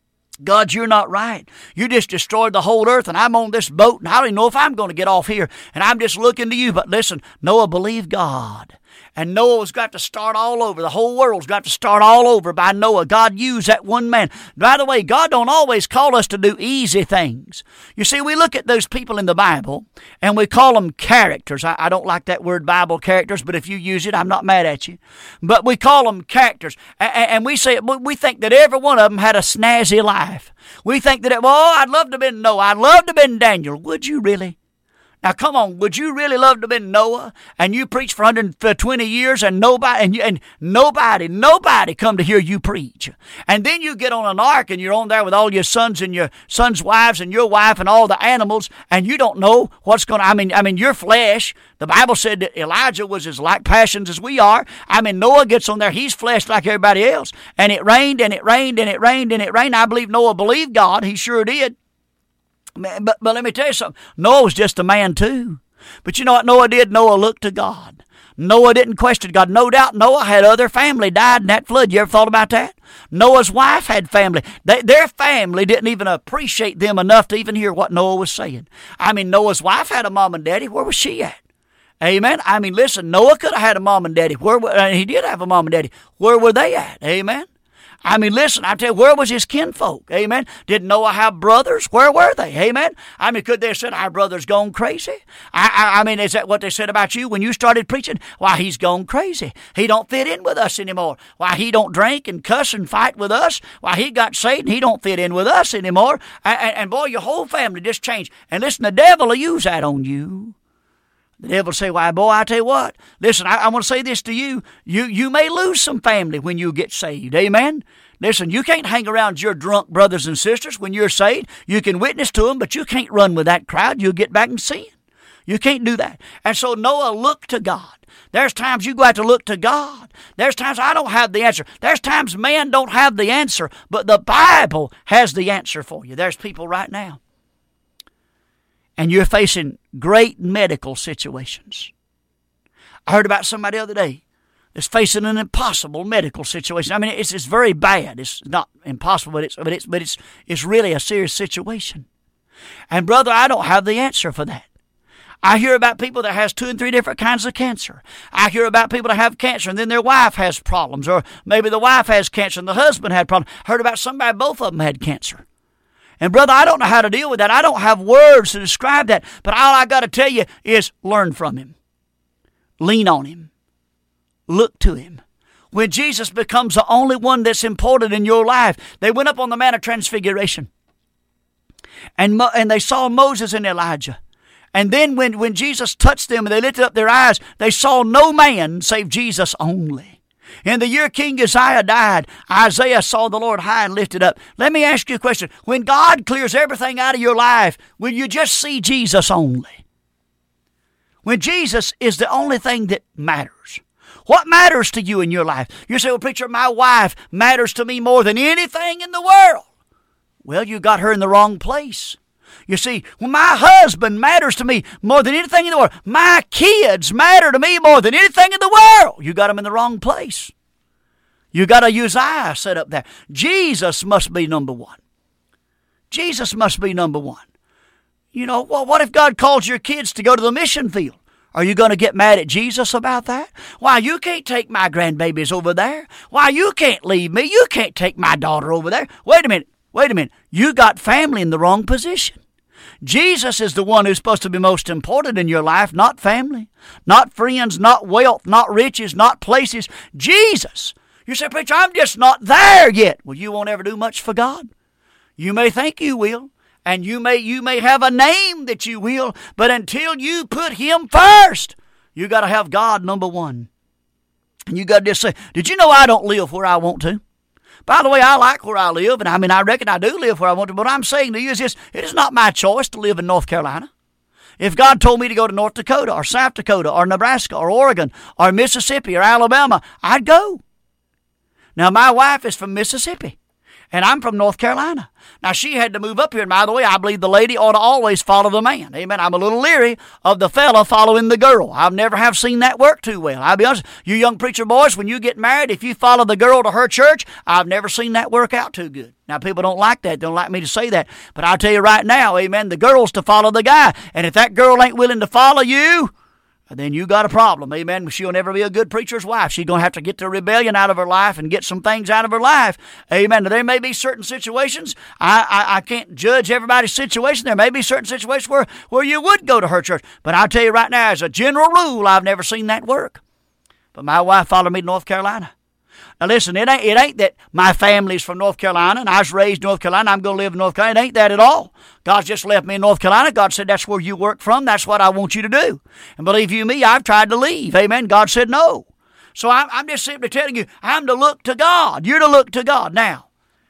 God, you're not right. You just destroyed the whole earth, and I'm on this boat, and I don't even know if I'm going to get off here, and I'm just looking to you." But listen, Noah believed God. And Noah's got to start all over. The whole world's got to start all over by Noah. God used that one man. By the way, God don't always call us to do easy things. You see, we look at those people in the Bible, and we call them characters. I, I don't like that word Bible, characters, but if you use it, I'm not mad at you. But we call them characters. And, and we say we think that every one of them had a snazzy life. We think that, well, I'd love to have been Noah. I'd love to have been Daniel. Would you really? Now, come on, would you really love to have been Noah, and you preached for one hundred twenty years, and nobody, and, you, and nobody, nobody come to hear you preach? And then you get on an ark, and you're on there with all your sons and your sons' wives and your wife and all the animals, and you don't know what's going to, I mean, I mean, your flesh, the Bible said that Elijah was as like passions as we are. I mean, Noah gets on there, he's flesh like everybody else, and it rained, and it rained, and it rained, and it rained. I believe Noah believed God. He sure did. But, but let me tell you something. Noah was just a man too. But you know what Noah did? Noah looked to God. Noah didn't question God. No doubt Noah had other family died in that flood. You ever thought about that? Noah's wife had family. They, their family didn't even appreciate them enough to even hear what Noah was saying. I mean, Noah's wife had a mom and daddy. Where was she at? Amen. I mean, listen, Noah could have had a mom and daddy. Where? Uh, he did have a mom and daddy. Where were they at? Amen. I mean, listen, I tell you, where was his kinfolk? Amen. Did Noah have brothers? Where were they? Amen. I mean, could they have said, our brother's gone crazy? I, I, I mean, is that what they said about you when you started preaching? Why, he's gone crazy. He don't fit in with us anymore. Why, he don't drink and cuss and fight with us. Why, he got saved and he don't fit in with us anymore. And, and, and boy, your whole family just changed. And listen, the devil will use that on you. The devil will say, why, boy, I tell you what, listen, I, I want to say this to you. You you may lose some family when you get saved. Amen? Listen, you can't hang around your drunk brothers and sisters when you're saved. You can witness to them, but you can't run with that crowd. You'll get back in sin. You can't do that. And so Noah looked to God. There's times you got to look to God. There's times I don't have the answer. There's times man don't have the answer, but the Bible has the answer for you. There's people right now. And you're facing great medical situations. I heard about somebody the other day that's facing an impossible medical situation. I mean, it's it's very bad. It's not impossible, but it's but it's but it's it's really a serious situation. And brother, I don't have the answer for that. I hear about people that has two and three different kinds of cancer. I hear about people that have cancer and then their wife has problems, or maybe the wife has cancer and the husband had problems. Heard about somebody, both of them had cancer. And brother, I don't know how to deal with that. I don't have words to describe that. But all I got to tell you is learn from him. Lean on him. Look to him. When Jesus becomes the only one that's important in your life, they went up on the Mount of Transfiguration. And, Mo- and they saw Moses and Elijah. And then when, when Jesus touched them and they lifted up their eyes, they saw no man save Jesus only. In the year King Uzziah died, Isaiah saw the Lord high and lifted up. Let me ask you a question. When God clears everything out of your life, will you just see Jesus only? When Jesus is the only thing that matters. What matters to you in your life? You say, well, preacher, my wife matters to me more than anything in the world. Well, you got her in the wrong place. You see, well, my husband matters to me more than anything in the world. My kids matter to me more than anything in the world. You got them in the wrong place. You got a Uzziah set up there. Jesus must be number one. Jesus must be number one. You know, well, what if God calls your kids to go to the mission field? Are you going to get mad at Jesus about that? Why, you can't take my grandbabies over there. Why, you can't leave me. You can't take my daughter over there. Wait a minute. Wait a minute. You got family in the wrong position. Jesus is the one who's supposed to be most important in your life, not family, not friends, not wealth, not riches, not places. Jesus. You say, preacher, I'm just not there yet. Well, you won't ever do much for God. You may think you will. And you may you may have a name that you will, but until you put Him first, you got to have God number one. And you got to just say, did you know I don't live where I want to? By the way, I like where I live, and I mean, I reckon I do live where I want to, but what I'm saying to you is this, it is not my choice to live in North Carolina. If God told me to go to North Dakota, or South Dakota, or Nebraska, or Oregon, or Mississippi, or Alabama, I'd go. Now, my wife is from Mississippi. And I'm from North Carolina. Now, she had to move up here. And by the way, I believe the lady ought to always follow the man. Amen. I'm a little leery of the fella following the girl. I've never have seen that work too well. I'll be honest. You young preacher boys, when you get married, if you follow the girl to her church, I've never seen that work out too good. Now, people don't like that. They don't like me to say that. But I'll tell you right now, amen, the girl's to follow the guy. And if that girl ain't willing to follow you, then you got a problem, amen. She'll never be a good preacher's wife. She's going to have to get the rebellion out of her life and get some things out of her life, amen. Now, there may be certain situations, I, I, I can't judge everybody's situation. There may be certain situations where, where you would go to her church. But I'll tell you right now, as a general rule, I've never seen that work. But my wife followed me to North Carolina. Now listen, it ain't, it ain't that my family's from North Carolina and I was raised in North Carolina, I'm going to live in North Carolina. It ain't that at all. God's just left me in North Carolina. God said, that's where you work from. That's what I want you to do. And believe you me, I've tried to leave. Amen. God said no. So I'm, I'm just simply telling you, I'm to look to God. You're to look to God. Now,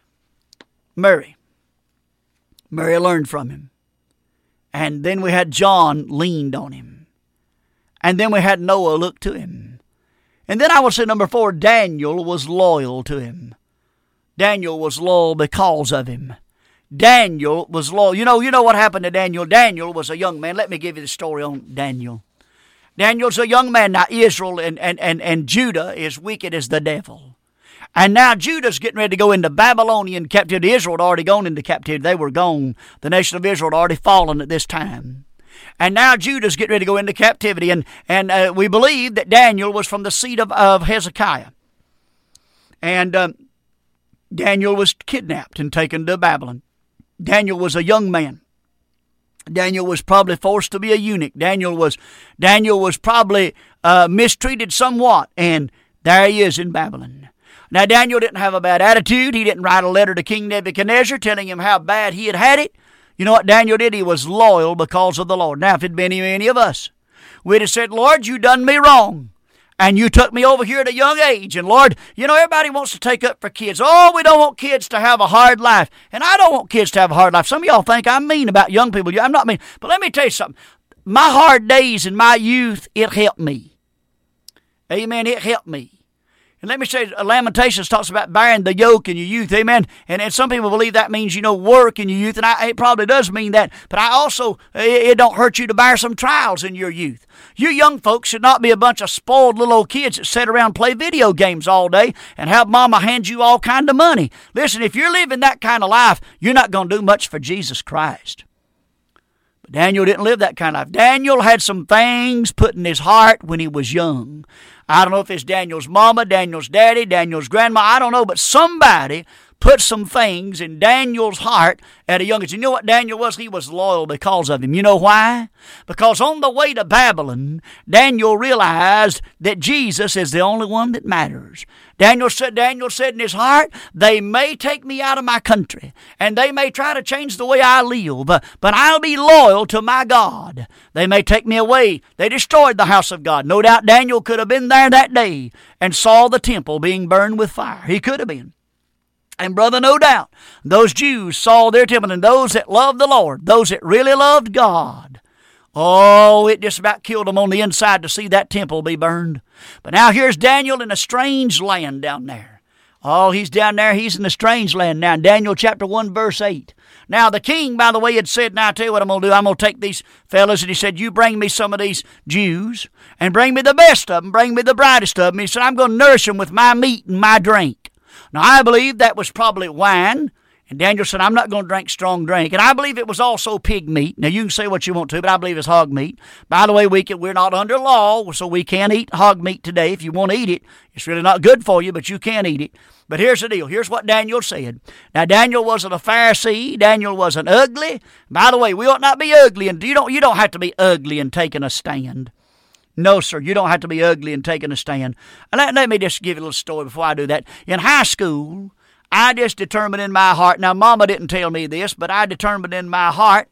Mary. Mary learned from him. And then we had John leaned on him. And then we had Noah look to him. And then I would say number four, Daniel was loyal to him. Daniel was loyal because of him. Daniel was loyal. You know, you know what happened to Daniel? Daniel was a young man. Let me give you the story on Daniel. Daniel's a young man. Now Israel and, and, and, and Judah is wicked as the devil. And now Judah's getting ready to go into Babylonian captivity. Israel had already gone into captivity. They were gone. The nation of Israel had already fallen at this time. And now Judah's getting ready to go into captivity. And, and uh, we believe that Daniel was from the seed of, of Hezekiah. And um, Daniel was kidnapped and taken to Babylon. Daniel was a young man. Daniel was probably forced to be a eunuch. Daniel was, Daniel was probably uh, mistreated somewhat. And there he is in Babylon. Now Daniel didn't have a bad attitude. He didn't write a letter to King Nebuchadnezzar telling him how bad he had had it. You know what Daniel did? He was loyal because of the Lord. Now, if it had been any of us, we'd have said, Lord, you done me wrong. And you took me over here at a young age. And Lord, you know, everybody wants to take up for kids. Oh, we don't want kids to have a hard life. And I don't want kids to have a hard life. Some of y'all think I'm mean about young people. I'm not mean. But let me tell you something. My hard days in my youth, it helped me. Amen. It helped me. And let me say, Lamentations talks about bearing the yoke in your youth, amen. And, and some people believe that means, you know, work in your youth, and I, it probably does mean that. But I also, it, it don't hurt you to bear some trials in your youth. You young folks should not be a bunch of spoiled little old kids that sit around and play video games all day and have mama hand you all kind of money. Listen, if you're living that kind of life, you're not going to do much for Jesus Christ. But Daniel didn't live that kind of life. Daniel had some things put in his heart when he was young. I don't know if it's Daniel's mama, Daniel's daddy, Daniel's grandma, I don't know, but somebody put some things in Daniel's heart at a young age. You know what Daniel was? He was loyal because of him. You know why? Because on the way to Babylon, Daniel realized that Jesus is the only one that matters. Daniel said, Daniel said in his heart, they may take me out of my country, and they may try to change the way I live, but, but I'll be loyal to my God. They may take me away. They destroyed the house of God. No doubt Daniel could have been there that day and saw the temple being burned with fire. He could have been. And brother, no doubt, those Jews saw their temple, and those that loved the Lord, those that really loved God, oh, it just about killed them on the inside to see that temple be burned. But now here's Daniel in a strange land down there. Oh, he's down there. He's in a strange land now. Daniel chapter one, verse eight. Now the king, by the way, had said, now I tell you what I'm going to do. I'm going to take these fellas, and he said, you bring me some of these Jews, and bring me the best of them, bring me the brightest of them. He said, I'm going to nourish them with my meat and my drink. Now I believe that was probably wine. And Daniel said, I'm not going to drink strong drink. And I believe it was also pig meat. Now, you can say what you want to, but I believe it's hog meat. By the way, we can, we're not under law, so we can't eat hog meat today. If you want to eat it, it's really not good for you, but you can eat it. But here's the deal. Here's what Daniel said. Now, Daniel wasn't a Pharisee. Daniel wasn't ugly. By the way, we ought not be ugly. And you don't, you don't have to be ugly in taking a stand. No, sir, you don't have to be ugly in taking a stand. And let, let me just give you a little story before I do that. In high school, I just determined in my heart, now Mama didn't tell me this, but I determined in my heart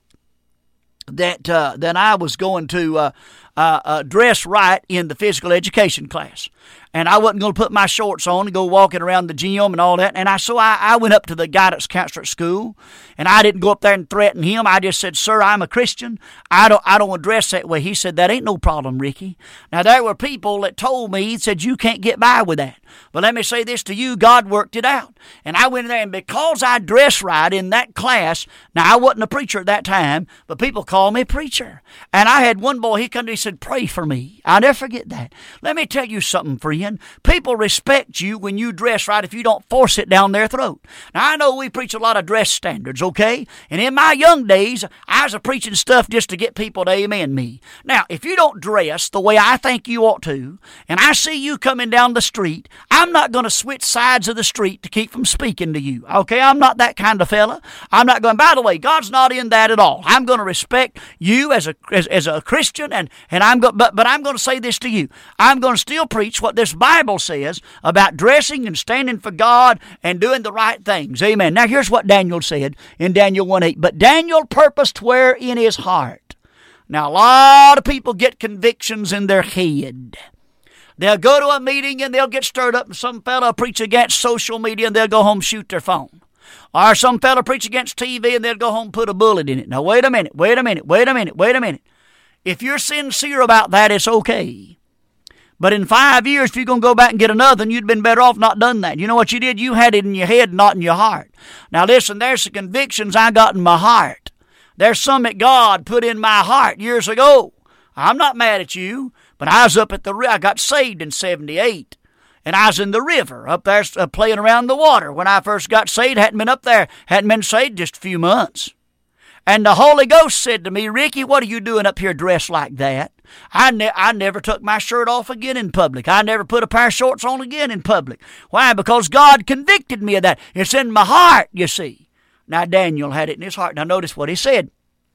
that uh, that I was going to uh, uh, uh, dress right in the physical education class. And I wasn't going to put my shorts on and go walking around the gym and all that. And I so I, I went up to the guidance counselor at school, and I didn't go up there and threaten him. I just said, sir, I'm a Christian. I don't I don't want to dress that way. He said, that ain't no problem, Ricky. Now, there were people that told me, he said, you can't get by with that. But let me say this to you, God worked it out. And I went in there, and because I dressed right in that class, now I wasn't a preacher at that time, but people called me preacher. And I had one boy, he come to me, he said, pray for me. I'll never forget that. Let me tell you something, friend. People respect you when you dress right if you don't force it down their throat. Now, I know we preach a lot of dress standards, okay? And in my young days, I was a preaching stuff just to get people to amen me. Now, if you don't dress the way I think you ought to, and I see you coming down the street, I'm not going to switch sides of the street to keep from speaking to you, okay? I'm not that kind of fella. I'm not going, by the way, God's not in that at all. I'm going to respect you as a as, as a Christian, and, and I'm go, but, but I'm going to say this to you. I'm going to still preach what this Bible says about dressing and standing for God and doing the right things. Amen. Now, here's what Daniel said in Daniel one eight. But Daniel purposed where in his heart. Now, a lot of people get convictions in their head. They'll go to a meeting and they'll get stirred up, and some fellow preach against social media and they'll go home and shoot their phone. Or some fellow preach against T V and they'll go home and put a bullet in it. Now, wait a minute, wait a minute, wait a minute, wait a minute. If you're sincere about that, it's okay. But in five years, if you're going to go back and get another, then you'd been better off not done that. You know what you did? You had it in your head, not in your heart. Now listen, there's some convictions I got in my heart. There's some that God put in my heart years ago. I'm not mad at you, but I was up at the river. I got saved in seventy-eight. And I was in the river up there uh, playing around the water. When I first got saved, hadn't been up there, hadn't been saved just a few months. And the Holy Ghost said to me, Ricky, what are you doing up here dressed like that? I, ne- I never took my shirt off again in public. I never put a pair of shorts on again in public. Why? Because God convicted me of that. It's in my heart, you see. Now, Daniel had it in his heart. Now, notice what he said.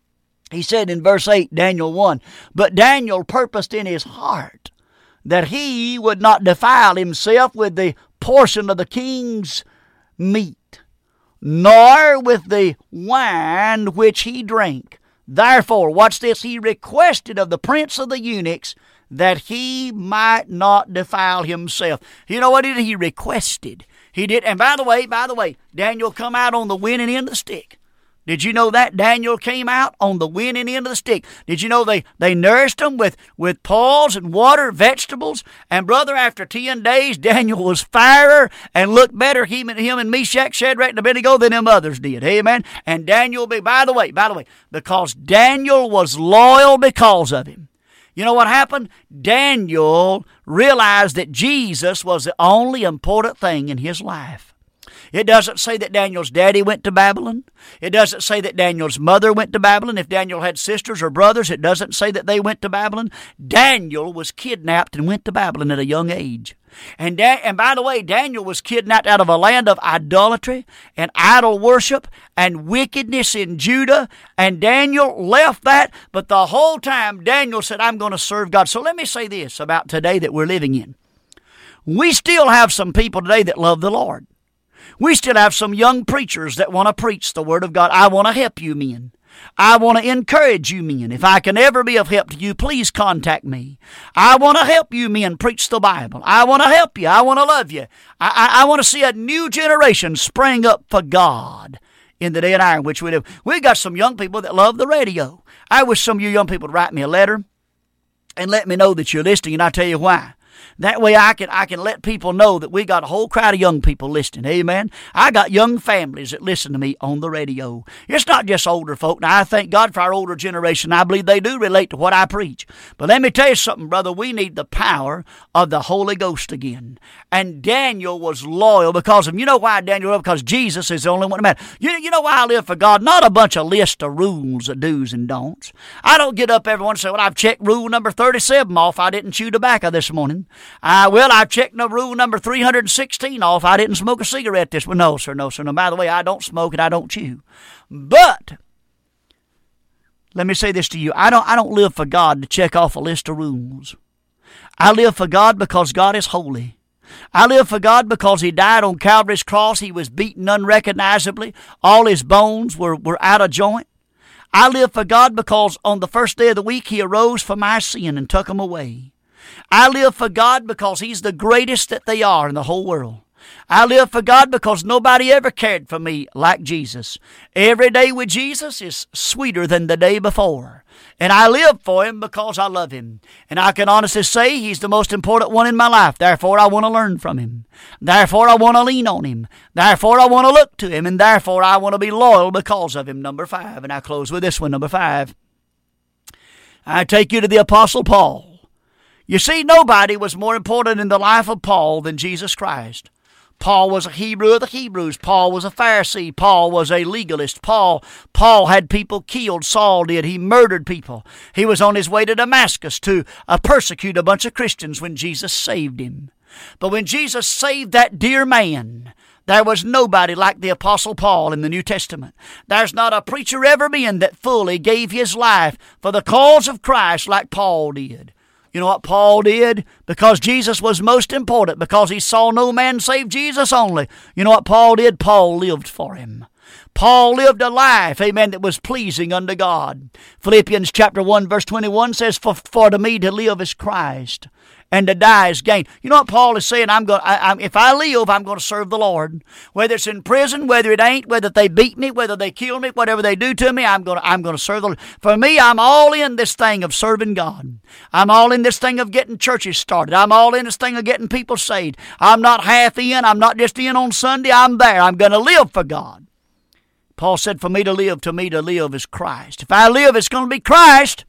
He said in verse eight, Daniel one, but Daniel purposed in his heart that he would not defile himself with the portion of the king's meat, nor with the wine which he drank. Therefore, watch this, he requested of the prince of the eunuchs that he might not defile himself. You know what he did? He requested. He did. And by the way, by the way, Daniel come out on the winning end of the stick. Did you know that? Daniel came out on the winning end of the stick. Did you know they, they nourished him with, with pawls and water, vegetables? And brother, after ten days, Daniel was fairer and looked better, him and, him and Meshach, Shadrach, and Abednego, than them others did. Amen? And Daniel, be by the way, by the way, because Daniel was loyal because of him. You know what happened? Daniel realized that Jesus was the only important thing in his life. It doesn't say that Daniel's daddy went to Babylon. It doesn't say that Daniel's mother went to Babylon. If Daniel had sisters or brothers, it doesn't say that they went to Babylon. Daniel was kidnapped and went to Babylon at a young age. And, da- and by the way, Daniel was kidnapped out of a land of idolatry and idol worship and wickedness in Judah. And Daniel left that, but the whole time Daniel said, I'm going to serve God. So let me say this about today that we're living in. We still have some people today that love the Lord. We still have some young preachers that want to preach the Word of God. I want to help you, men. I want to encourage you, men. If I can ever be of help to you, please contact me. I want to help you, men, preach the Bible. I want to help you. I want to love you. I, I, I want to see a new generation spring up for God in the day and hour in which we live. We've got some young people that love the radio. I wish some of you young people would write me a letter and let me know that you're listening, and I'll tell you why. That way I can I can let people know that we got a whole crowd of young people listening. Amen. I got young families that listen to me on the radio. It's not just older folk. Now, I thank God for our older generation. I believe they do relate to what I preach. But let me tell you something, brother. We need the power of the Holy Ghost again. And Daniel was loyal because of, you know why Daniel was? Because Jesus is the only one that matters. You, you know why I live for God? Not a bunch of list of rules of do's and don'ts. I don't get up every once in a while and say, well, I've checked rule number thirty-seven off. I didn't chew tobacco this morning. Uh, well, I've checked no rule number three hundred sixteen off. I didn't smoke a cigarette this one. No, sir, no, sir. No, by the way, I don't smoke and I don't chew. But let me say this to you. I don't, I don't live for God to check off a list of rules. I live for God because God is holy. I live for God because He died on Calvary's cross. He was beaten unrecognizably. All His bones were, were out of joint. I live for God because on the first day of the week He arose for my sin and took them away. I live for God because He's the greatest that they are in the whole world. I live for God because nobody ever cared for me like Jesus. Every day with Jesus is sweeter than the day before. And I live for Him because I love Him. And I can honestly say He's the most important one in my life. Therefore, I want to learn from Him. Therefore, I want to lean on Him. Therefore, I want to look to Him. And therefore, I want to be loyal because of Him. Number five. And I close with this one, number five. I take you to the Apostle Paul. You see, nobody was more important in the life of Paul than Jesus Christ. Paul was a Hebrew of the Hebrews. Paul was a Pharisee. Paul was a legalist. Paul, Paul had people killed. Saul did. He murdered people. He was on his way to Damascus to uh, persecute a bunch of Christians when Jesus saved him. But when Jesus saved that dear man, there was nobody like the Apostle Paul in the New Testament. There's not a preacher ever been that fully gave his life for the cause of Christ like Paul did. You know what Paul did? Because Jesus was most important, because he saw no man save Jesus only. You know what Paul did? Paul lived for Him. Paul lived a life, amen, that was pleasing unto God. Philippians chapter one, verse twenty-one says, For, for to me to live is Christ, and to die is gain. You know what Paul is saying? I'm going. I, I'm, if I live, I'm going to serve the Lord. Whether it's in prison, whether it ain't, whether they beat me, whether they kill me, whatever they do to me, I'm going. To, I'm going to serve the Lord. For me, I'm all in this thing of serving God. I'm all in this thing of getting churches started. I'm all in this thing of getting people saved. I'm not half in. I'm not just in on Sunday. I'm there. I'm going to live for God. Paul said, for me to live, to me to live is Christ. If I live, it's going to be Christ.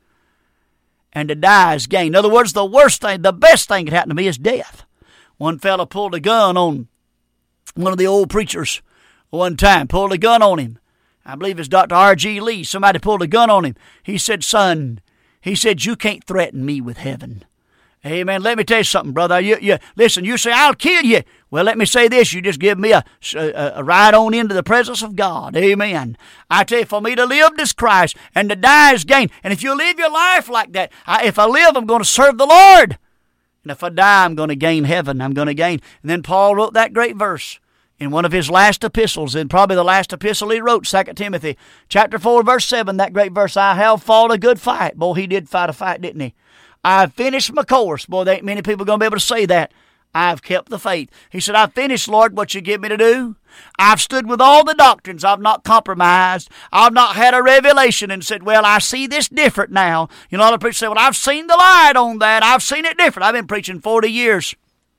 And to die is gain. In other words, the worst thing, the best thing that could happen to me is death. One fella pulled a gun on one of the old preachers one time, pulled a gun on him. I believe it's Doctor R G Lee. Somebody pulled a gun on him. He said, son, he said, you can't threaten me with heaven. Amen. Let me tell you something, brother. You, you, listen, you say, I'll kill you. Well, let me say this. You just give me a, a, a ride on into the presence of God. Amen. I tell you, for me to live is Christ, and to die is gain. And if you live your life like that, I, if I live, I'm going to serve the Lord. And if I die, I'm going to gain heaven. I'm going to gain. And then Paul wrote that great verse in one of his last epistles, and probably the last epistle he wrote, Second Timothy, chapter four, verse seven, that great verse, I have fought a good fight. Boy, he did fight a fight, didn't he? I've finished my course. Boy, there ain't many people going to be able to say that. I've kept the faith. He said, I've finished, Lord, what you give me to do. I've stood with all the doctrines. I've not compromised. I've not had a revelation and said, well, I see this different now. You know, a lot of preachers say, well, I've seen the light on that. I've seen it different. I've been preaching forty years.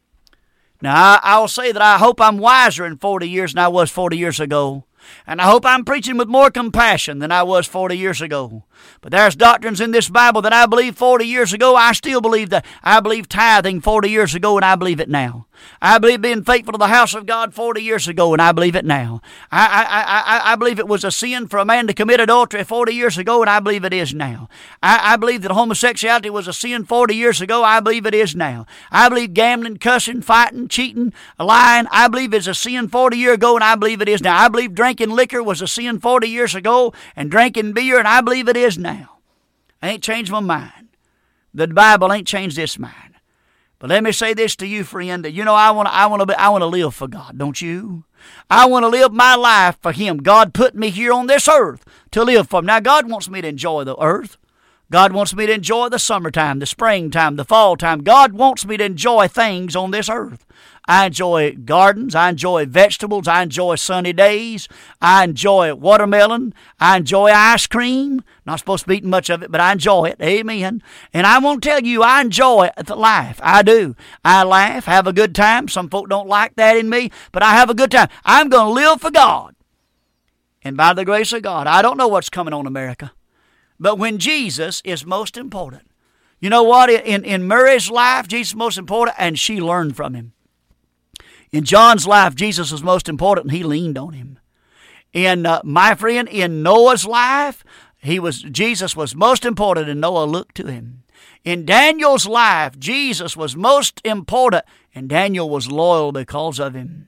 Now, I, I will say that I hope I'm wiser in forty years than I was forty years ago. And I hope I'm preaching with more compassion than I was forty years ago. But there's doctrines in this Bible that I believe forty years ago. I still believe that. I believe tithing forty years ago, and I believe it now. I believe being faithful to the house of God forty years ago, and I believe it now. I, I, I, I believe it was a sin for a man to commit adultery forty years ago, and I believe it is now. I, I believe that homosexuality was a sin forty years ago. I believe it is now. I believe gambling, cussing, fighting, cheating, lying, I believe it's a sin forty years ago, and I believe it is now. I believe drinking liquor was a sin forty years ago, and drinking beer, and I believe it is now. I ain't changed my mind. The Bible ain't changed this mind. But let me say this to you, friend. You know, I want to I want to be, I want to live for God, don't you? I want to live my life for Him. God put me here on this earth to live for Him. Now, God wants me to enjoy the earth. God wants me to enjoy the summertime, the springtime, the fall time. God wants me to enjoy things on this earth. I enjoy gardens. I enjoy vegetables. I enjoy sunny days. I enjoy watermelon. I enjoy ice cream. Not supposed to be eating much of it, but I enjoy it. Amen. And I want to tell you, I enjoy life. I do. I laugh, have a good time. Some folk don't like that in me, but I have a good time. I'm going to live for God. And by the grace of God, I don't know what's coming on America. But when Jesus is most important, you know what? In, in Mary's life, Jesus is most important, and she learned from Him. In John's life, Jesus was most important, and he leaned on Him. In uh, my friend, in Noah's life, he was Jesus was most important, and Noah looked to Him. In Daniel's life, Jesus was most important, and Daniel was loyal because of Him.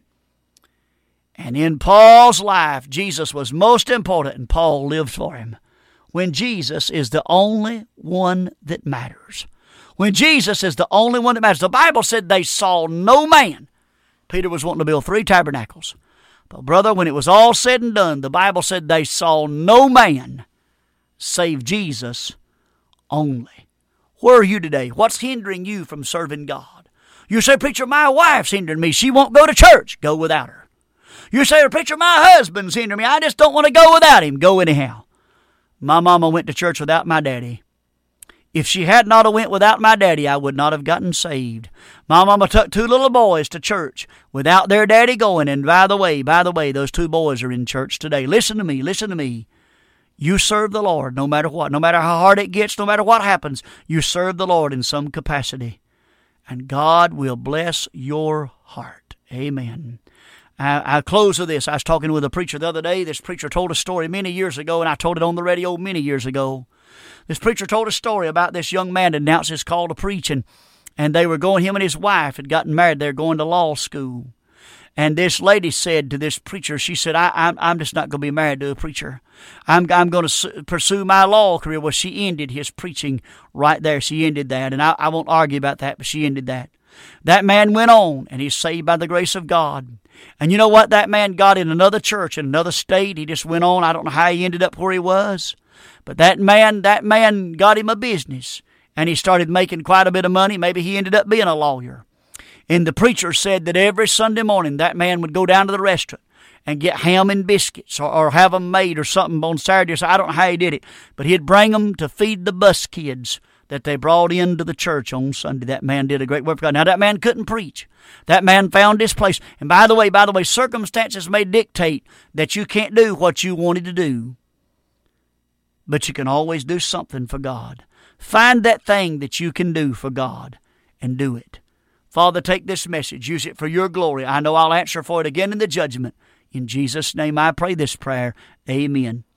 And in Paul's life, Jesus was most important, and Paul lived for Him. When Jesus is the only one that matters. When Jesus is the only one that matters. The Bible said they saw no man. Peter was wanting to build three tabernacles. But brother, when it was all said and done, the Bible said they saw no man save Jesus only. Where are you today? What's hindering you from serving God? You say, preacher, my wife's hindering me. She won't go to church. Go without her. You say, preacher, my husband's hindering me. I just don't want to go without him. Go anyhow. My mama went to church without my daddy. If she had not went without my daddy, I would not have gotten saved. My mama took two little boys to church without their daddy going. And by the way, by the way, those two boys are in church today. Listen to me, listen to me. You serve the Lord no matter what. No matter how hard it gets, no matter what happens, you serve the Lord in some capacity. And God will bless your heart. Amen. I, I close with this. I was talking with a preacher the other day. This preacher told a story many years ago, and I told it on the radio many years ago. This preacher told a story about this young man that announced his call to preach, and, and they were going, him and his wife had gotten married. They were going to law school. And this lady said to this preacher, she said, I, I'm, I'm just not going to be married to a preacher. I'm, I'm going to pursue my law career. Well, she ended his preaching right there. She ended that, and I, I won't argue about that, but she ended that. That man went on, and he's saved by the grace of God. And you know what? That man got in another church in another state. He just went on. I don't know how he ended up where he was. But that man, that man got him a business. And he started making quite a bit of money. Maybe he ended up being a lawyer. And the preacher said that every Sunday morning that man would go down to the restaurant and get ham and biscuits or, or have them made or something on Saturday. So I don't know how he did it. But he'd bring them to feed the bus kids that they brought into the church on Sunday. That man did a great work for God. Now, that man couldn't preach. That man found his place. And by the way, by the way, circumstances may dictate that you can't do what you wanted to do. But you can always do something for God. Find that thing that you can do for God and do it. Father, take this message. Use it for your glory. I know I'll answer for it again in the judgment. In Jesus' name I pray this prayer. Amen.